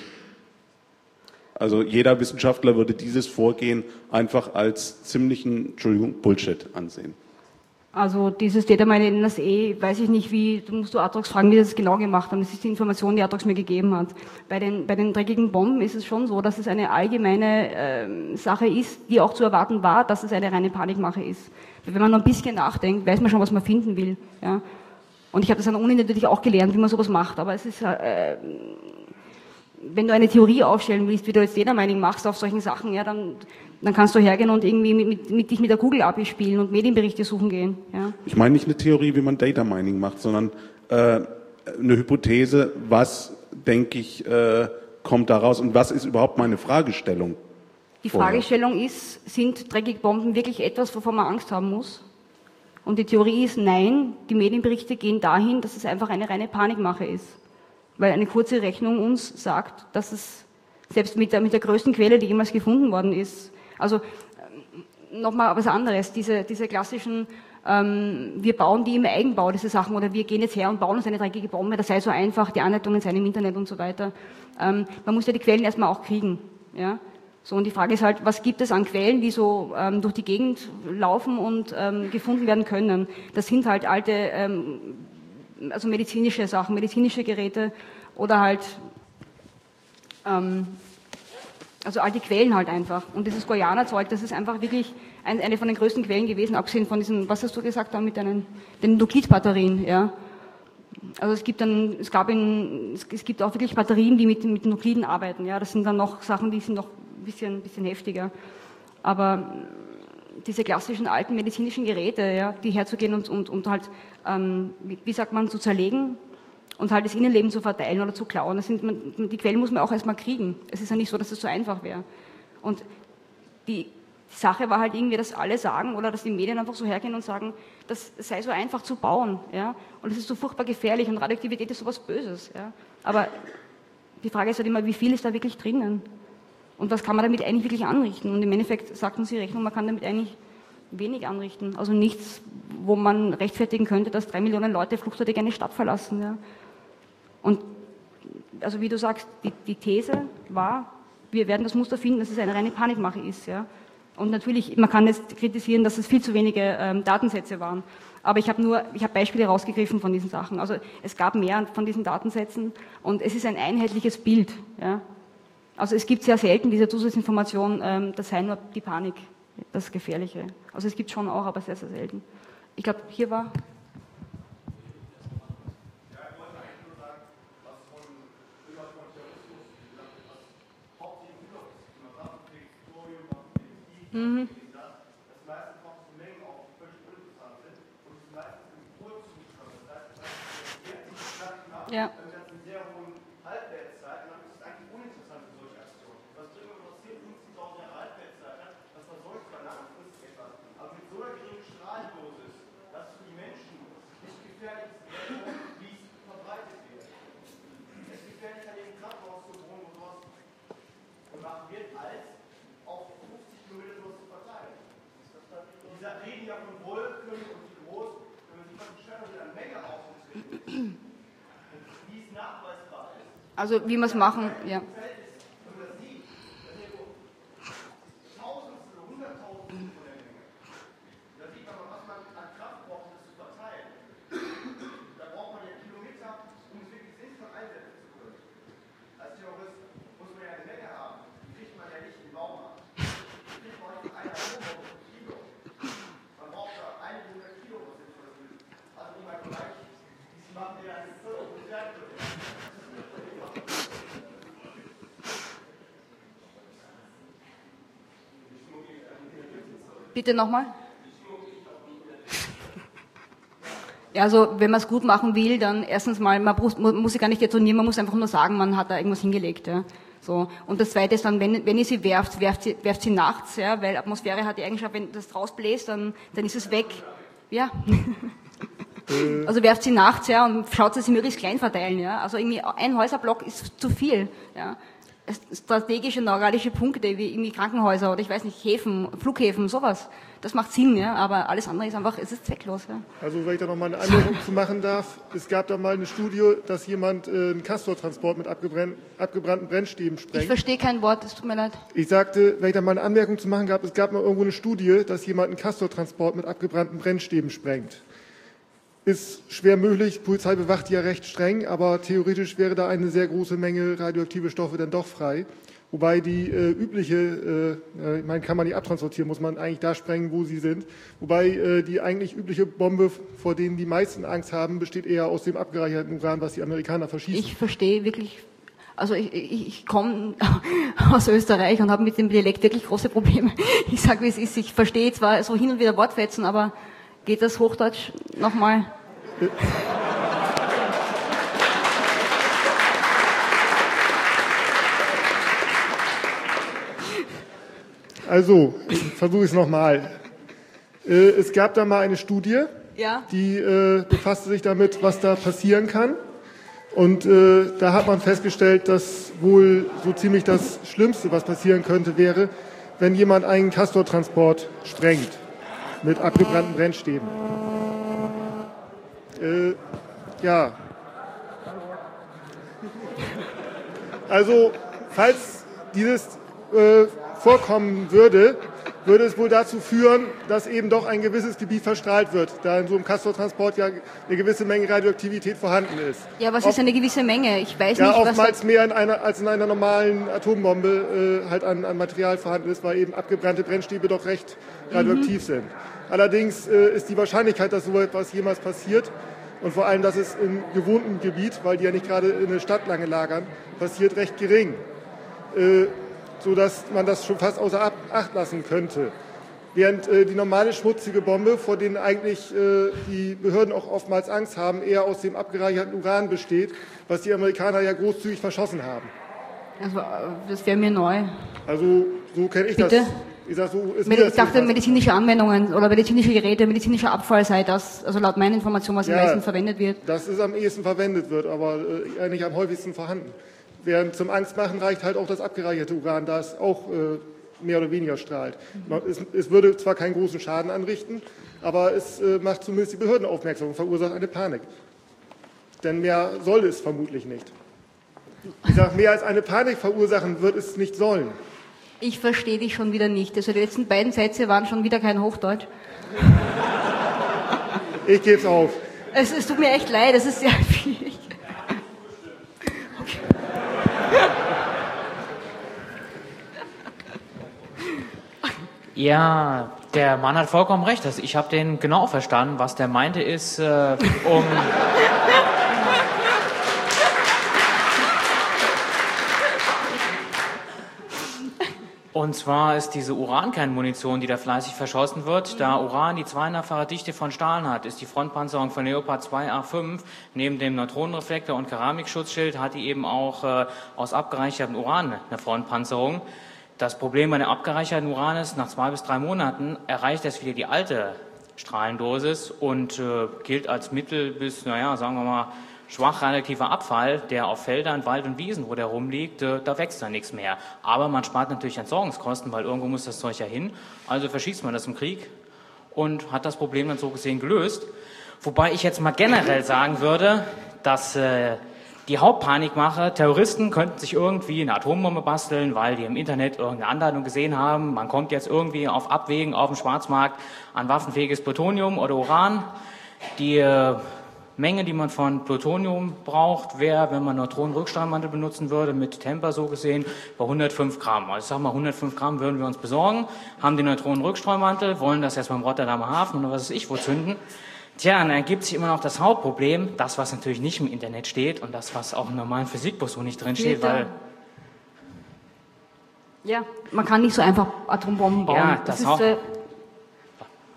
Also jeder Wissenschaftler würde dieses Vorgehen einfach als ziemlichen, Bullshit ansehen. Also dieses Data Mining NSA, weiß ich nicht, du musst Atrox fragen, wie das genau gemacht haben. Das ist die Information, die Atrox mir gegeben hat. Bei den dreckigen Bomben ist es schon so, dass es eine allgemeine Sache ist, die auch zu erwarten war, dass es eine reine Panikmache ist. Wenn man noch ein bisschen nachdenkt, weiß man schon, was man finden will. Ja? Und ich habe das an der Uni natürlich auch gelernt, wie man sowas macht, aber es ist, wenn du eine Theorie aufstellen willst, wie du jetzt Data Mining machst auf solchen Sachen, ja, dann kannst du hergehen und irgendwie dich mit der Google API spielen und Medienberichte suchen gehen. Ja. Ich meine nicht eine Theorie, wie man Data Mining macht, sondern eine Hypothese, was, denke ich, kommt daraus und was ist überhaupt meine Fragestellung? Die Fragestellung ist, sind dreckige Bomben wirklich etwas, wovon man Angst haben muss? Und die Theorie ist, nein, die Medienberichte gehen dahin, dass es einfach eine reine Panikmache ist. Weil eine kurze Rechnung uns sagt, dass es selbst mit der größten Quelle, die jemals gefunden worden ist, also nochmal was anderes, diese klassischen, wir bauen die im Eigenbau, diese Sachen, oder wir gehen jetzt her und bauen uns eine dreckige Bombe, das sei so einfach, die Anleitungen seien im Internet und so weiter. Man muss ja die Quellen erstmal auch kriegen. Ja? So, und die Frage ist halt, was gibt es an Quellen, die so durch die Gegend laufen und gefunden werden können? Das sind halt alte, also medizinische Sachen, medizinische Geräte oder halt, also alte Quellen halt einfach. Und dieses Guyana-Zeug, das ist einfach wirklich eine von den größten Quellen gewesen, abgesehen von diesen, was hast du gesagt, da mit den Nuklidbatterien, ja. Also es gibt auch wirklich Batterien, die mit Nukliden arbeiten, ja. Das sind dann noch Sachen, die sind noch ein bisschen heftiger. Aber diese klassischen alten medizinischen Geräte, ja, die herzugehen und halt, wie sagt man, zu zerlegen und halt das Innenleben zu verteilen oder zu klauen. Die Quellen muss man auch erstmal kriegen. Es ist ja nicht so, dass es so einfach wäre. Und die Sache war halt irgendwie, dass alle sagen oder dass die Medien einfach so hergehen und sagen, das sei so einfach zu bauen. Ja? Und es ist so furchtbar gefährlich und Radioaktivität ist sowas Böses. Ja? Aber die Frage ist halt immer, wie viel ist da wirklich drinnen? Und was kann man damit eigentlich wirklich anrichten? Und im Endeffekt sagt uns die Rechnung, man kann damit eigentlich wenig anrichten. Also nichts, wo man rechtfertigen könnte, dass 3 Millionen Leute fluchtartig eine Stadt verlassen. Ja. Und also wie du sagst, die These war, wir werden das Muster finden, dass es eine reine Panikmache ist. Ja. Und natürlich, man kann jetzt kritisieren, dass es viel zu wenige Datensätze waren. Aber ich habe Beispiele rausgegriffen von diesen Sachen. Also es gab mehr von diesen Datensätzen und es ist ein einheitliches Bild. Ja. Also es gibt sehr selten diese Zusatzinformation, das sei nur die Panik, das Gefährliche. Also es gibt schon auch, aber sehr, sehr selten. Ich glaube, hier war... Ja, ich wollte eigentlich nur sagen, was von Terrorismus gesagt wird, was hauptsächlich über Waffenkrieg, Thorium, Waffenkrieg, das meistens noch zu Mengen auch völlig uninteressant sind und es meistens im Urzustand. Das heißt, wenn Sie Schlachten haben, dann hat es einen sehr hohen Halbwertszeit und dann ist es eigentlich uninteressant für solche Aktionen. Was drüber interessiert, 15.000 Jahre Halbwertszeit hat, das versäuft zwar langfristig etwas, aber mit so einer geringen Strahlendosis, dass für die Menschen nicht gefährlich ist, wie es verbreitet wird. Es ist gefährlich, an jedem Krankenhaus zu wohnen, wo sowas gemacht wird, als auf 50 Kilometer sowas zu verteilen. Diese reden ja von Wolken und wie groß, wenn man sich mal beschwert, wie eine Menge aufgetreten ist. Wie es nachweisbar ist. Also wie wir es machen, ja. Bitte nochmal. Ja, also wenn man es gut machen will, dann erstens mal, man muss sie gar nicht detonieren, man muss einfach nur sagen, man hat da irgendwas hingelegt. Ja. So. Und das Zweite ist dann, wenn ihr sie werft sie nachts, ja, weil Atmosphäre hat die Eigenschaft, wenn das rausbläst, dann ist es weg. Ja. Also werft sie nachts, ja, und schaut, dass sie möglichst klein verteilen. Ja. Also irgendwie ein Häuserblock ist zu viel. Ja. Strategische neuralische Punkte wie irgendwie Krankenhäuser oder ich weiß nicht, Häfen, Flughäfen, sowas. Das macht Sinn, ja, aber alles andere ist einfach, es ist zwecklos. Ja. Also wenn ich da nochmal eine Anmerkung zu machen darf, es gab da mal eine Studie, dass jemand einen Castortransport mit abgebrannten Brennstäben sprengt. Ich verstehe kein Wort, es tut mir leid. Ich sagte, wenn ich da mal eine Anmerkung zu machen gab, es gab mal irgendwo eine Studie, dass jemand einen Castortransport mit abgebrannten Brennstäben sprengt. Ist schwer möglich, die Polizei bewacht die ja recht streng, aber theoretisch wäre da eine sehr große Menge radioaktive Stoffe dann doch frei. Wobei die übliche, kann man nicht abtransportieren, muss man eigentlich da sprengen, wo sie sind. Wobei die eigentlich übliche Bombe, vor denen die meisten Angst haben, besteht eher aus dem abgereicherten Uran, was die Amerikaner verschießen. Ich verstehe wirklich, also ich komme aus Österreich und habe mit dem Dialekt wirklich große Probleme. Ich sage, wie es ist, ich verstehe zwar so hin und wieder Wortfetzen, aber geht das Hochdeutsch nochmal? Also, ich versuche es nochmal. Es gab da mal eine Studie, ja, die befasste sich damit, was da passieren kann. Und da hat man festgestellt, dass wohl so ziemlich das Schlimmste, was passieren könnte, wäre, wenn jemand einen Castortransport sprengt mit abgebrannten Brennstäben. Ja. Also, falls dieses vorkommen würde, würde es wohl dazu führen, dass eben doch ein gewisses Gebiet verstrahlt wird, da in so einem Castortransport ja eine gewisse Menge Radioaktivität vorhanden ist. Ja, was ist eine gewisse Menge? Ich weiß ja, nicht, was... oftmals mehr als in einer normalen Atombombe halt an Material vorhanden ist, weil eben abgebrannte Brennstäbe doch recht radioaktiv sind. Allerdings ist die Wahrscheinlichkeit, dass so etwas jemals passiert, und vor allem, dass es im gewohnten Gebiet, weil die ja nicht gerade in der Stadt lange lagern, passiert, recht gering. Sodass man das schon fast außer Acht lassen könnte. Während die normale schmutzige Bombe, vor denen eigentlich die Behörden auch oftmals Angst haben, eher aus dem abgereicherten Uran besteht, was die Amerikaner ja großzügig verschossen haben. Also, das wäre mir neu. Also, so kenne ich Bitte? das. Ich dachte, medizinische Anwendungen oder medizinische Geräte, medizinischer Abfall sei das, also laut meiner Information, was am meisten verwendet wird. Das ist am ehesten verwendet wird, aber nicht am häufigsten vorhanden. Während zum Angstmachen reicht halt auch das abgereicherte Uran, da es auch mehr oder weniger strahlt. Es würde zwar keinen großen Schaden anrichten, aber es macht zumindest die Behörden aufmerksam und verursacht eine Panik. Denn mehr soll es vermutlich nicht. Ich sage, mehr als eine Panik verursachen wird es nicht sollen. Ich verstehe dich schon wieder nicht. Also die letzten beiden Sätze waren schon wieder kein Hochdeutsch. Ich gebe es auf. Es tut mir echt leid, das ist sehr schwierig. Okay. Ja, der Mann hat vollkommen recht. Also ich habe den genau verstanden. Was der meinte ist, Und zwar ist diese Urankernmunition, die da fleißig verschossen wird, da Uran die 200-fache Dichte von Stahl hat, ist die Frontpanzerung von Leopard 2A5 neben dem Neutronenreflektor und Keramikschutzschild hat die eben auch aus abgereichertem Uran eine Frontpanzerung. Das Problem bei dem abgereicherten Uran ist, nach 2 bis 3 Monaten erreicht es wieder die alte Strahlendosis und gilt als mittel bis, sagen wir mal, schwach radioaktiver Abfall, der auf Feldern, Wald und Wiesen, wo der rumliegt, da wächst dann nichts mehr. Aber man spart natürlich Entsorgungskosten, weil irgendwo muss das Zeug ja hin. Also verschießt man das im Krieg und hat das Problem dann so gesehen gelöst. Wobei ich jetzt mal generell sagen würde, dass die Hauptpanikmache, Terroristen könnten sich irgendwie eine Atombombe basteln, weil die im Internet irgendeine Anleitung gesehen haben. Man kommt jetzt irgendwie auf Abwägen auf dem Schwarzmarkt an waffenfähiges Plutonium oder Uran. Die Menge, die man von Plutonium braucht, wäre, wenn man Neutronenrückstrahlmantel benutzen würde, mit Temper so gesehen, bei 105 Gramm. Also ich sag mal, 105 Gramm würden wir uns besorgen, haben den Neutronenrückstrahlmantel, wollen das erstmal im Rotterdamer Hafen oder was weiß ich wo zünden. Tja, und dann ergibt sich immer noch das Hauptproblem, das, was natürlich nicht im Internet steht und das, was auch im normalen Physikbuch so nicht drin steht, weil... Ja, man kann nicht so einfach Atombomben bauen. Ja, das ist,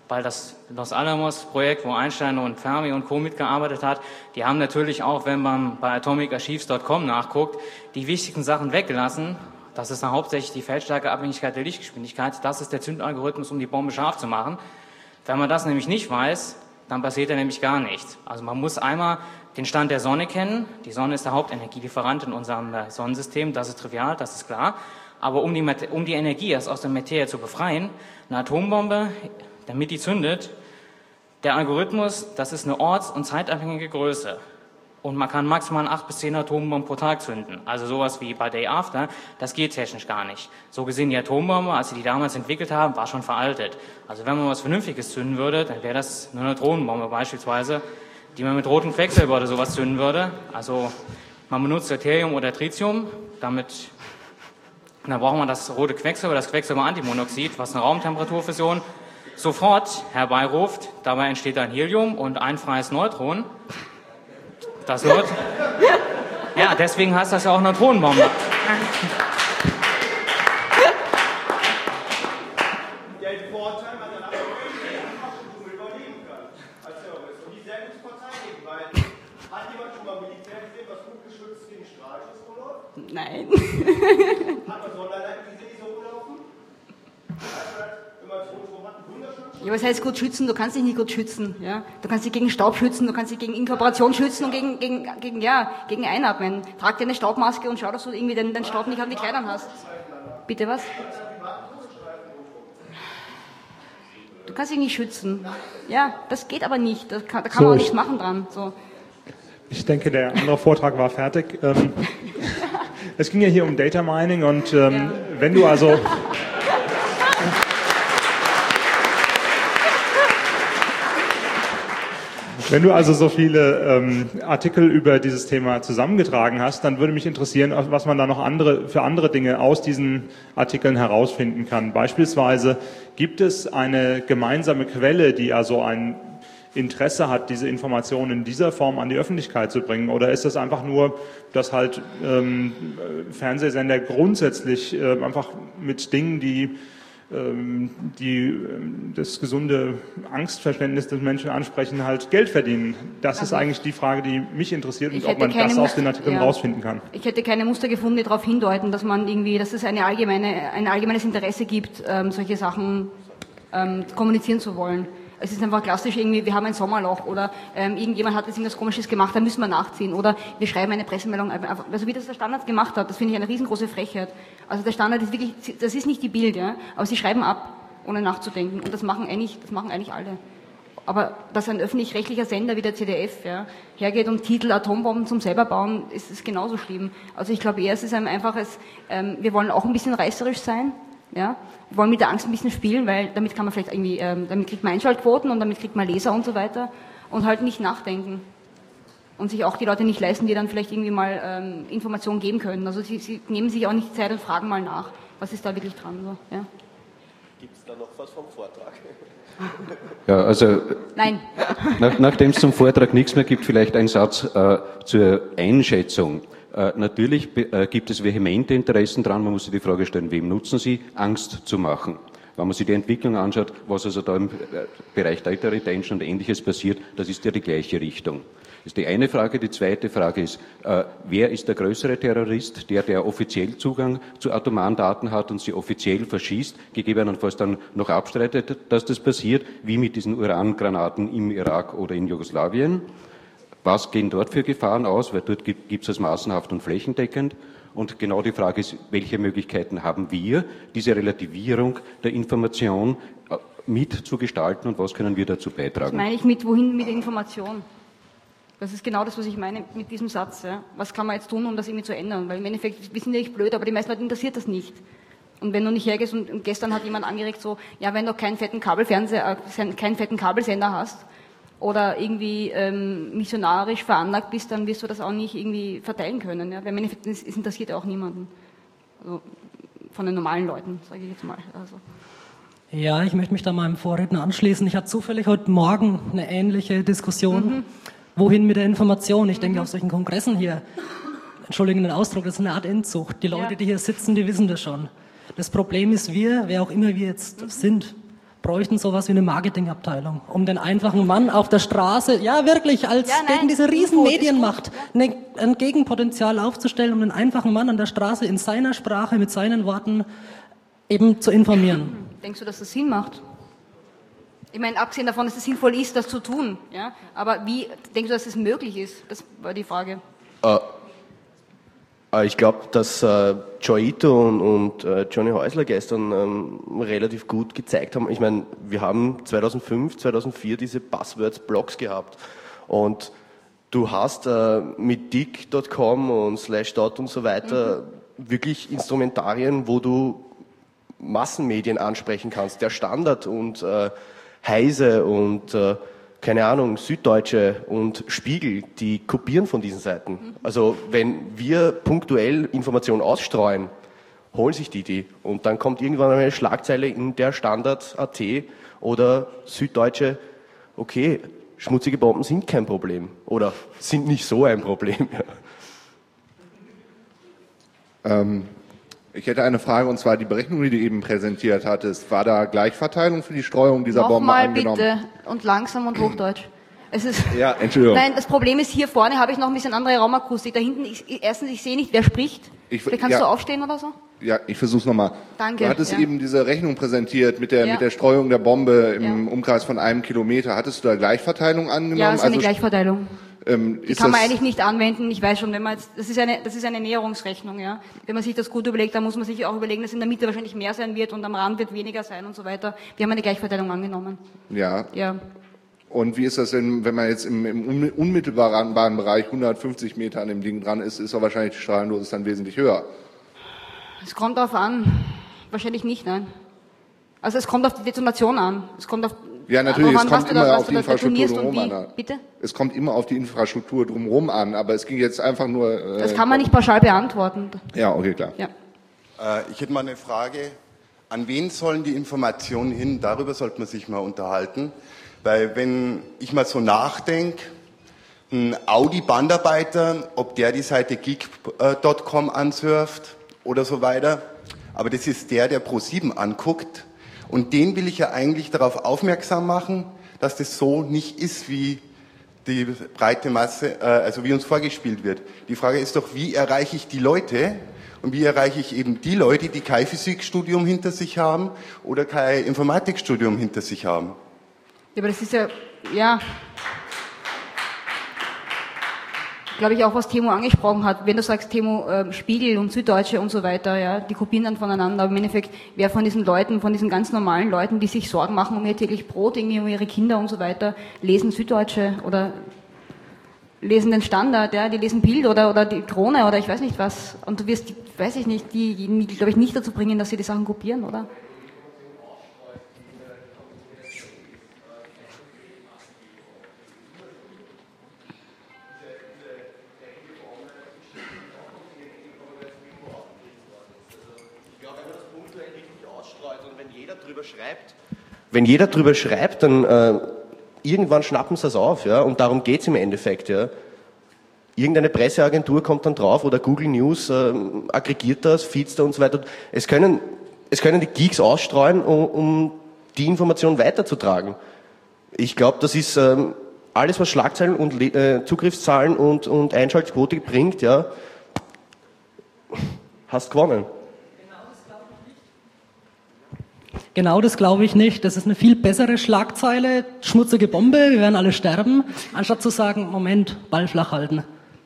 weil das Los Alamos-Projekt, wo Einstein und Fermi und Co. mitgearbeitet hat, die haben natürlich auch, wenn man bei atomicarchives.com nachguckt, die wichtigen Sachen weggelassen. Das ist dann hauptsächlich die Feldstärkeabhängigkeit der Lichtgeschwindigkeit. Das ist der Zündalgorithmus, um die Bombe scharf zu machen. Wenn man das nämlich nicht weiß, dann passiert ja nämlich gar nichts. Also man muss einmal den Stand der Sonne kennen. Die Sonne ist der Hauptenergielieferant in unserem Sonnensystem. Das ist trivial, das ist klar. Aber um die Energie erst aus der Materie zu befreien, eine Atombombe, damit die zündet, der Algorithmus, das ist eine orts- und zeitabhängige Größe. Und man kann maximal 8 bis 10 Atombomben pro Tag zünden. Also sowas wie bei Day After, das geht technisch gar nicht. So gesehen, die Atombombe, als sie die damals entwickelt haben, war schon veraltet. Also wenn man was Vernünftiges zünden würde, dann wäre das eine Neutronenbombe beispielsweise, die man mit rotem Quecksilber oder sowas zünden würde. Also man benutzt Deuterium oder Tritium, dann braucht man das rote Quecksilber, das Quecksilber-Antimonoxid, was eine Raumtemperaturfusion sofort herbeiruft. Dabei entsteht dann Helium und ein freies Neutron. Das wird. Ja, deswegen heißt das ja auch Neutronenbombe. Der Vorteil, man dann aber überleben kann als Terrorist und die sehr gut verteidigen, weil hat jemand schon mal Militär gesehen, was gut geschützt gegen Strahlschuss rumläuft? Nein. Hat man Sonderleiten gesehen, die so rumlaufen? Wenn man es rundherum hat, wunderschön. Ja, was heißt gut schützen? Du kannst dich nicht gut schützen. Ja? Du kannst dich gegen Staub schützen, du kannst dich gegen Inkorporation schützen und gegen Einatmen. Trag dir eine Staubmaske und schau, dass du irgendwie den Staub nicht an die Kleidern hast. Bitte was? Du kannst dich nicht schützen. Ja, das geht aber nicht. Da kann man auch nichts machen dran. So. Ich denke, der andere Vortrag war fertig. Es ging ja hier um Data Mining und wenn du also... Wenn du also so viele Artikel über dieses Thema zusammengetragen hast, dann würde mich interessieren, was man da noch für andere Dinge aus diesen Artikeln herausfinden kann. Beispielsweise gibt es eine gemeinsame Quelle, die also ein Interesse hat, diese Informationen in dieser Form an die Öffentlichkeit zu bringen? Oder ist das einfach nur, dass halt Fernsehsender grundsätzlich einfach mit Dingen, die das gesunde Angstverständnis des Menschen ansprechen, halt Geld verdienen. Das ist eigentlich die Frage, die mich interessiert und ob man das aus den Artikeln rausfinden kann. Ich hätte keine Muster gefunden, die darauf hindeuten, dass es ein allgemeines Interesse gibt, solche Sachen kommunizieren zu wollen. Es ist einfach klassisch irgendwie, wir haben ein Sommerloch oder irgendjemand hat jetzt irgendwas Komisches gemacht, da müssen wir nachziehen. Oder wir schreiben eine Pressemeldung, also wie das der Standard gemacht hat, das finde ich eine riesengroße Frechheit. Also der Standard ist wirklich, das ist nicht die Bild, ja, aber sie schreiben ab, ohne nachzudenken. Und das machen eigentlich alle. Aber dass ein öffentlich-rechtlicher Sender wie der ZDF hergeht und Titel Atombomben zum selber bauen, ist genauso schlimm. Also ich glaube eher, es ist ein einfaches, wir wollen auch ein bisschen reißerisch sein. Ja, wir wollen mit der Angst ein bisschen spielen, weil damit kann man vielleicht irgendwie, damit kriegt man Einschaltquoten und damit kriegt man Leser und so weiter und halt nicht nachdenken und sich auch die Leute nicht leisten, die dann vielleicht irgendwie mal Informationen geben können. Also sie nehmen sich auch nicht Zeit und fragen mal nach, was ist da wirklich dran. So, ja. Gibt es da noch was vom Vortrag? Ja, also nein. Nachdem es zum Vortrag nichts mehr gibt, vielleicht ein Satz zur Einschätzung. Natürlich gibt es vehemente Interessen dran, man muss sich die Frage stellen, wem nutzen sie, Angst zu machen. Wenn man sich die Entwicklung anschaut, was also da im Bereich Data Retention und Ähnliches passiert, das ist ja die gleiche Richtung. Das ist die eine Frage. Die zweite Frage ist, wer ist der größere Terrorist, der offiziell Zugang zu atomaren Daten hat und sie offiziell verschießt, gegebenenfalls dann noch abstreitet, dass das passiert, wie mit diesen Urangranaten im Irak oder in Jugoslawien. Was gehen dort für Gefahren aus? Weil dort gibt es das massenhaft und flächendeckend. Und genau die Frage ist, welche Möglichkeiten haben wir, diese Relativierung der Information mit zu gestalten und was können wir dazu beitragen? Das meine ich mit, wohin mit der Information? Das ist genau das, was ich meine mit diesem Satz. Ja. Was kann man jetzt tun, um das irgendwie zu ändern? Weil im Endeffekt, wir sind ja nicht blöd, aber die meisten Leute interessiert das nicht. Und wenn du nicht hergehst und gestern hat jemand angeregt so, ja, wenn du keinen fetten Kabelsender hast, oder irgendwie missionarisch veranlagt bist, dann wirst du das auch nicht irgendwie verteilen können. Ja? Weil im Endeffekt, es interessiert ja auch niemanden. Also von den normalen Leuten, sage ich jetzt mal. Also. Ja, ich möchte mich da meinem Vorredner anschließen. Ich hatte zufällig heute Morgen eine ähnliche Diskussion. Wohin mit der Information? Ich denke, auf solchen Kongressen hier, entschuldigen den Ausdruck, das ist eine Art Inzucht. Die Leute, die hier sitzen, die wissen das schon. Das Problem ist wer auch immer wir jetzt sind, bräuchten sowas wie eine Marketingabteilung, um den einfachen Mann auf der Straße, ja wirklich, gegen diese riesen Medienmacht ein Gegenpotenzial aufzustellen, um den einfachen Mann an der Straße in seiner Sprache, mit seinen Worten eben zu informieren. Denkst du, dass das Sinn macht? Ich meine, abgesehen davon, dass es sinnvoll ist, das zu tun, ja, aber wie denkst du, dass es möglich ist? Das war die Frage. Ich glaube, dass Joito und Johnny Häusler gestern relativ gut gezeigt haben. Ich meine, wir haben 2005, 2004 diese Buzzwords-Blogs gehabt und du hast mit Dick.com und Slashdot und so weiter wirklich Instrumentarien, wo du Massenmedien ansprechen kannst. Der Standard und Heise und keine Ahnung, Süddeutsche und Spiegel, die kopieren von diesen Seiten. Also wenn wir punktuell Informationen ausstreuen, holen sich die. Und dann kommt irgendwann eine Schlagzeile in der Standard.at oder Süddeutsche, okay, schmutzige Bomben sind kein Problem oder sind nicht so ein Problem. Ich hätte eine Frage, und zwar die Berechnung, die du eben präsentiert hattest. War da Gleichverteilung für die Streuung dieser Bomben angenommen? Nochmal bitte und langsam und Hochdeutsch. Es ist, ja, Entschuldigung. Nein, das Problem ist, hier vorne habe ich noch ein bisschen andere Raumakustik. Da hinten, erstens, ich sehe nicht, wer spricht. Kannst du aufstehen oder so? Ja, ich versuch's nochmal. Danke. Du hattest eben diese Rechnung präsentiert mit der Streuung der Bombe im Umkreis von 1 Kilometer. Hattest du da Gleichverteilung angenommen? Ja, das ist eine Gleichverteilung. Die kann man das eigentlich nicht anwenden. Ich weiß schon, wenn man jetzt, das ist eine Näherungsrechnung, ja. Wenn man sich das gut überlegt, dann muss man sich auch überlegen, dass in der Mitte wahrscheinlich mehr sein wird und am Rand wird weniger sein und so weiter. Wir haben eine Gleichverteilung angenommen. Ja. Ja. Und wie ist das denn, wenn man jetzt im unmittelbaren Bereich 150 Meter an dem Ding dran ist, ist doch wahrscheinlich die Strahlendosis dann wesentlich höher? Es kommt darauf an. Wahrscheinlich nicht, nein. Also es kommt auf die Detonation an. Es kommt auf Ja, natürlich, es kommt immer auf die Infrastruktur drumherum an. Bitte? Es kommt immer auf die Infrastruktur drumherum an, aber es ging jetzt einfach nur... das kann man nicht pauschal beantworten. Ja, okay, klar. Ja. Ich hätte mal eine Frage. An wen sollen die Informationen hin? Darüber sollte man sich mal unterhalten. Weil wenn ich mal so nachdenke, ein Audi-Bandarbeiter, ob der die Seite geek.com ansurft oder so weiter, aber das ist der Pro7 anguckt. Und den will ich ja eigentlich darauf aufmerksam machen, dass das so nicht ist, wie die breite Masse, also wie uns vorgespielt wird. Die Frage ist doch, wie erreiche ich die Leute und wie erreiche ich eben die Leute, die kein Physikstudium hinter sich haben oder kein Informatikstudium hinter sich haben. Ja, aber das ist ja, glaube ich, auch was Timo angesprochen hat. Wenn du sagst, Timo, Spiegel und Süddeutsche und so weiter, ja, die kopieren dann voneinander. Aber im Endeffekt, wer von diesen Leuten, von diesen ganz normalen Leuten, die sich Sorgen machen um ihr täglich Brot, irgendwie um ihre Kinder und so weiter, lesen Süddeutsche oder lesen den Standard, ja, die lesen Bild oder die Krone oder ich weiß nicht was. Und du wirst, weiß ich nicht, die glaube ich, nicht dazu bringen, dass sie die Sachen kopieren, oder? Wenn jeder drüber schreibt, dann irgendwann schnappen sie es auf, ja, und darum geht's im Endeffekt, ja. Irgendeine Presseagentur kommt dann drauf oder Google News aggregiert das, feeds da und so weiter. Es können die Geeks ausstreuen, um die Information weiterzutragen. Ich glaube, das ist alles, was Schlagzeilen und Zugriffszahlen und Einschaltquote bringt, ja, hast gewonnen. Genau das glaube ich nicht. Das ist eine viel bessere Schlagzeile. Schmutzige Bombe, wir werden alle sterben, anstatt zu sagen, Moment, Ball flach halten.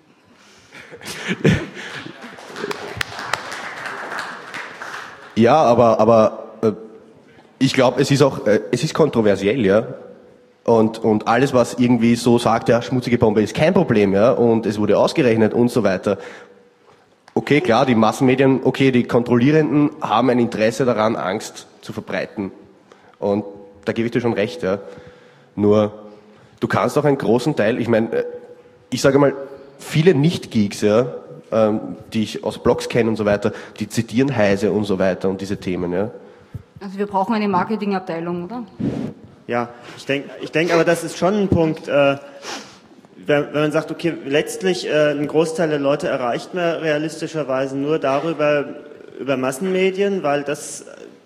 Ja, aber ich glaube, es ist kontroversiell, ja. Und alles, was irgendwie so sagt, ja, schmutzige Bombe ist kein Problem, ja, und es wurde ausgerechnet und so weiter. Okay, klar, die Massenmedien, okay, die Kontrollierenden haben ein Interesse daran, Angst zu verbreiten. Und da gebe ich dir schon recht, ja. Nur, du kannst auch einen großen Teil, ich meine, ich sage mal, viele Nicht-Geeks, ja, die ich aus Blogs kenne und so weiter, die zitieren Heise und so weiter und diese Themen, ja. Also wir brauchen eine Marketingabteilung, oder? Ja, ich denke, aber das ist schon ein Punkt, wenn man sagt, okay, letztlich ein Großteil der Leute erreicht man realistischerweise nur darüber, über Massenmedien, weil das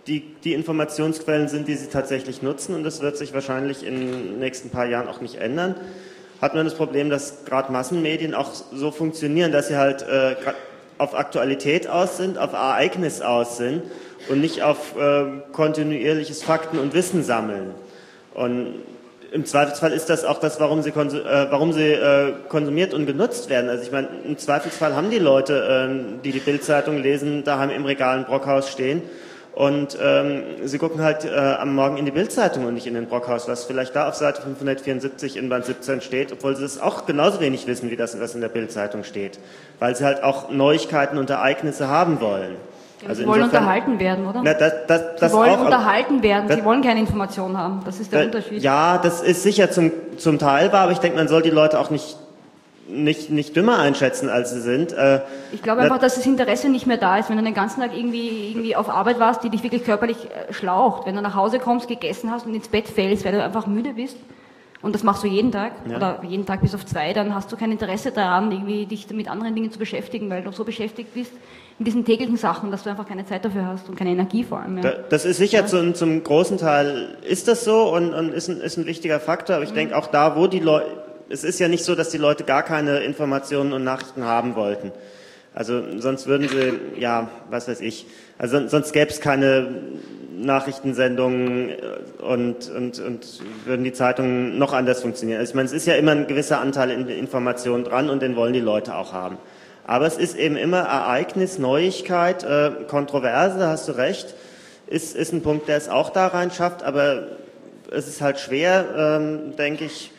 die Informationsquellen sind, die sie tatsächlich nutzen, und das wird sich wahrscheinlich in den nächsten paar Jahren auch nicht ändern, hat man das Problem, dass gerade Massenmedien auch so funktionieren, dass sie halt auf Aktualität aus sind, auf Ereignis aus sind und nicht auf kontinuierliches Fakten und Wissen sammeln. Und im Zweifelsfall ist das auch das, warum sie konsumiert und genutzt werden. Also ich meine, im Zweifelsfall haben die Leute, die die Bild-Zeitung lesen, daheim im Regal ein Brockhaus stehen, und sie gucken halt am Morgen in die Bild-Zeitung und nicht in den Brockhaus, was vielleicht da auf Seite 574 in Band 17 steht, obwohl sie das auch genauso wenig wissen, wie das, was in der Bild-Zeitung steht. Weil sie halt auch Neuigkeiten und Ereignisse haben wollen. Ja, also sie wollen unterhalten werden, oder? Na, sie wollen auch unterhalten werden, sie wollen keine Informationen haben. Das ist der Unterschied. Ja, das ist sicher zum Teil wahr, aber ich denke, man soll die Leute auch nicht dümmer einschätzen, als sie sind. Ich glaube einfach, dass das Interesse nicht mehr da ist, wenn du den ganzen Tag irgendwie auf Arbeit warst, die dich wirklich körperlich schlaucht. Wenn du nach Hause kommst, gegessen hast und ins Bett fällst, weil du einfach müde bist, und das machst du jeden Tag, oder jeden Tag bis auf 2, dann hast du kein Interesse daran, irgendwie dich mit anderen Dingen zu beschäftigen, weil du so beschäftigt bist mit diesen täglichen Sachen, dass du einfach keine Zeit dafür hast und keine Energie vor allem. Ja. Das ist sicher zum großen Teil ist das so und ist ein wichtiger Faktor, aber ich denke auch da, wo die Leute, es ist ja nicht so, dass die Leute gar keine Informationen und Nachrichten haben wollten. Also sonst würden sie, ja, was weiß ich, also sonst gäbe es keine Nachrichtensendungen und würden die Zeitungen noch anders funktionieren. Also ich meine, es ist ja immer ein gewisser Anteil in Informationen dran und den wollen die Leute auch haben. Aber es ist eben immer Ereignis, Neuigkeit, Kontroverse, da hast du recht, ist ein Punkt, der es auch da rein schafft, aber es ist halt schwer, denke ich,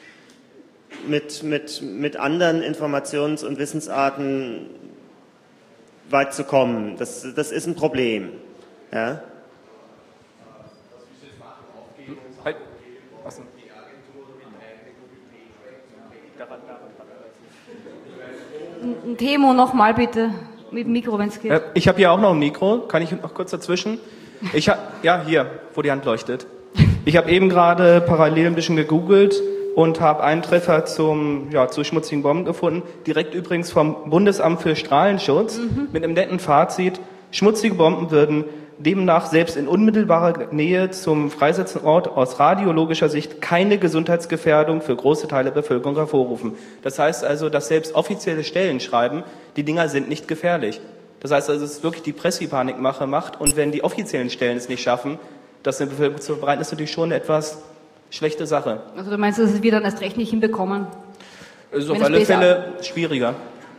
mit anderen Informations- und Wissensarten weit zu kommen. Das ist ein Problem. Ja? Ein Thema nochmal bitte, mit dem Mikro, wenn es geht. Ich habe hier auch noch ein Mikro, kann ich noch kurz dazwischen? Ja, hier, wo die Hand leuchtet. Ich habe eben gerade parallel ein bisschen gegoogelt und habe einen Treffer zu schmutzigen Bomben gefunden, direkt übrigens vom Bundesamt für Strahlenschutz, mit einem netten Fazit: Schmutzige Bomben würden demnach selbst in unmittelbarer Nähe zum Freisetzungsort aus radiologischer Sicht keine Gesundheitsgefährdung für große Teile der Bevölkerung hervorrufen. Das heißt also, dass selbst offizielle Stellen schreiben, die Dinger sind nicht gefährlich. Das heißt also, dass es wirklich die Presse die Panikmache macht, und wenn die offiziellen Stellen es nicht schaffen, das in der Bevölkerung zu verbreiten, ist natürlich schon eine etwas schlechte Sache. Also du meinst, dass wir dann erst recht nicht hinbekommen? Das ist auf alle Fälle schwieriger.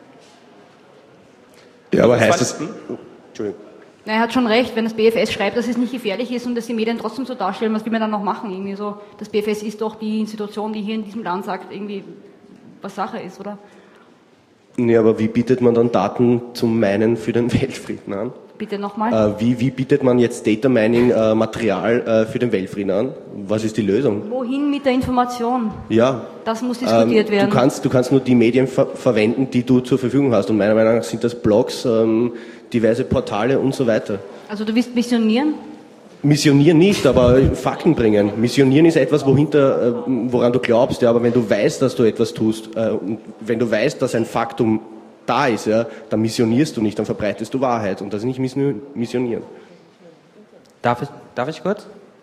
Ja, aber heißt es... Entschuldigung. Na, er hat schon recht, wenn das BFS schreibt, dass es nicht gefährlich ist und dass die Medien trotzdem so darstellen, was will man dann noch machen? Irgendwie so, das BFS ist doch die Institution, die hier in diesem Land sagt, irgendwie, was Sache ist, oder? Nee, aber wie bietet man dann Daten zum Meinen für den Weltfrieden an? Bitte nochmal. Wie bietet man jetzt Data Mining Material für den Weltfrieden an? Was ist die Lösung? Wohin mit der Information? Ja. Das muss diskutiert werden. Du kannst nur die Medien verwenden, die du zur Verfügung hast. Und meiner Meinung nach sind das Blogs, diverse Portale und so weiter. Also du willst missionieren? Missionieren nicht, aber Fakten bringen. Missionieren ist etwas, woran du glaubst, ja, aber wenn du weißt, dass du etwas tust, wenn du weißt, dass ein Faktum da ist, ja, dann missionierst du nicht, dann verbreitest du Wahrheit, und das ist nicht missionieren. Darf ich kurz?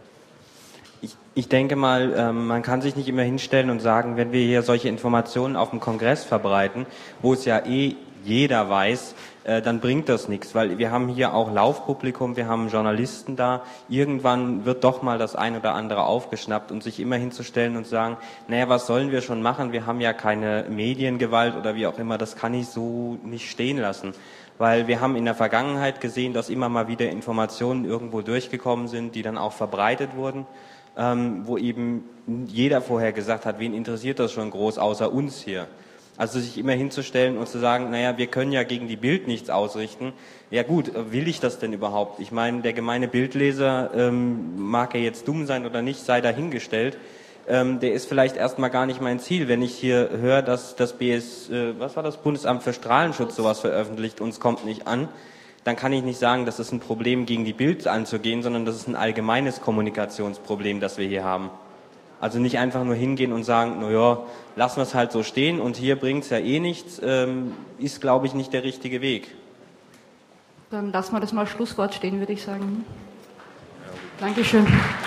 Ich denke mal, man kann sich nicht immer hinstellen und sagen, wenn wir hier solche Informationen auf dem Kongress verbreiten, wo es ja jeder weiß, dann bringt das nichts, weil wir haben hier auch Laufpublikum, wir haben Journalisten da. Irgendwann wird doch mal das ein oder andere aufgeschnappt, und sich immer hinzustellen und sagen, naja, was sollen wir schon machen? Wir haben ja keine Mediengewalt oder wie auch immer, das kann ich so nicht stehen lassen. Weil wir haben in der Vergangenheit gesehen, dass immer mal wieder Informationen irgendwo durchgekommen sind, die dann auch verbreitet wurden, wo eben jeder vorher gesagt hat, wen interessiert das schon groß, außer uns hier. Also sich immer hinzustellen und zu sagen, naja, wir können ja gegen die Bild nichts ausrichten. Ja gut, will ich das denn überhaupt? Ich meine, der gemeine Bildleser, mag er jetzt dumm sein oder nicht, sei dahingestellt. Der ist vielleicht erstmal gar nicht mein Ziel. Wenn ich hier höre, dass das Bundesamt für Strahlenschutz sowas veröffentlicht und es kommt nicht an, dann kann ich nicht sagen, das ist ein Problem gegen die Bild anzugehen, sondern das ist ein allgemeines Kommunikationsproblem, das wir hier haben. Also nicht einfach nur hingehen und sagen, naja, lassen wir es halt so stehen und hier bringt es ja eh nichts, ist, glaube ich, nicht der richtige Weg. Dann lassen wir das mal Schlusswort stehen, würde ich sagen. Dankeschön.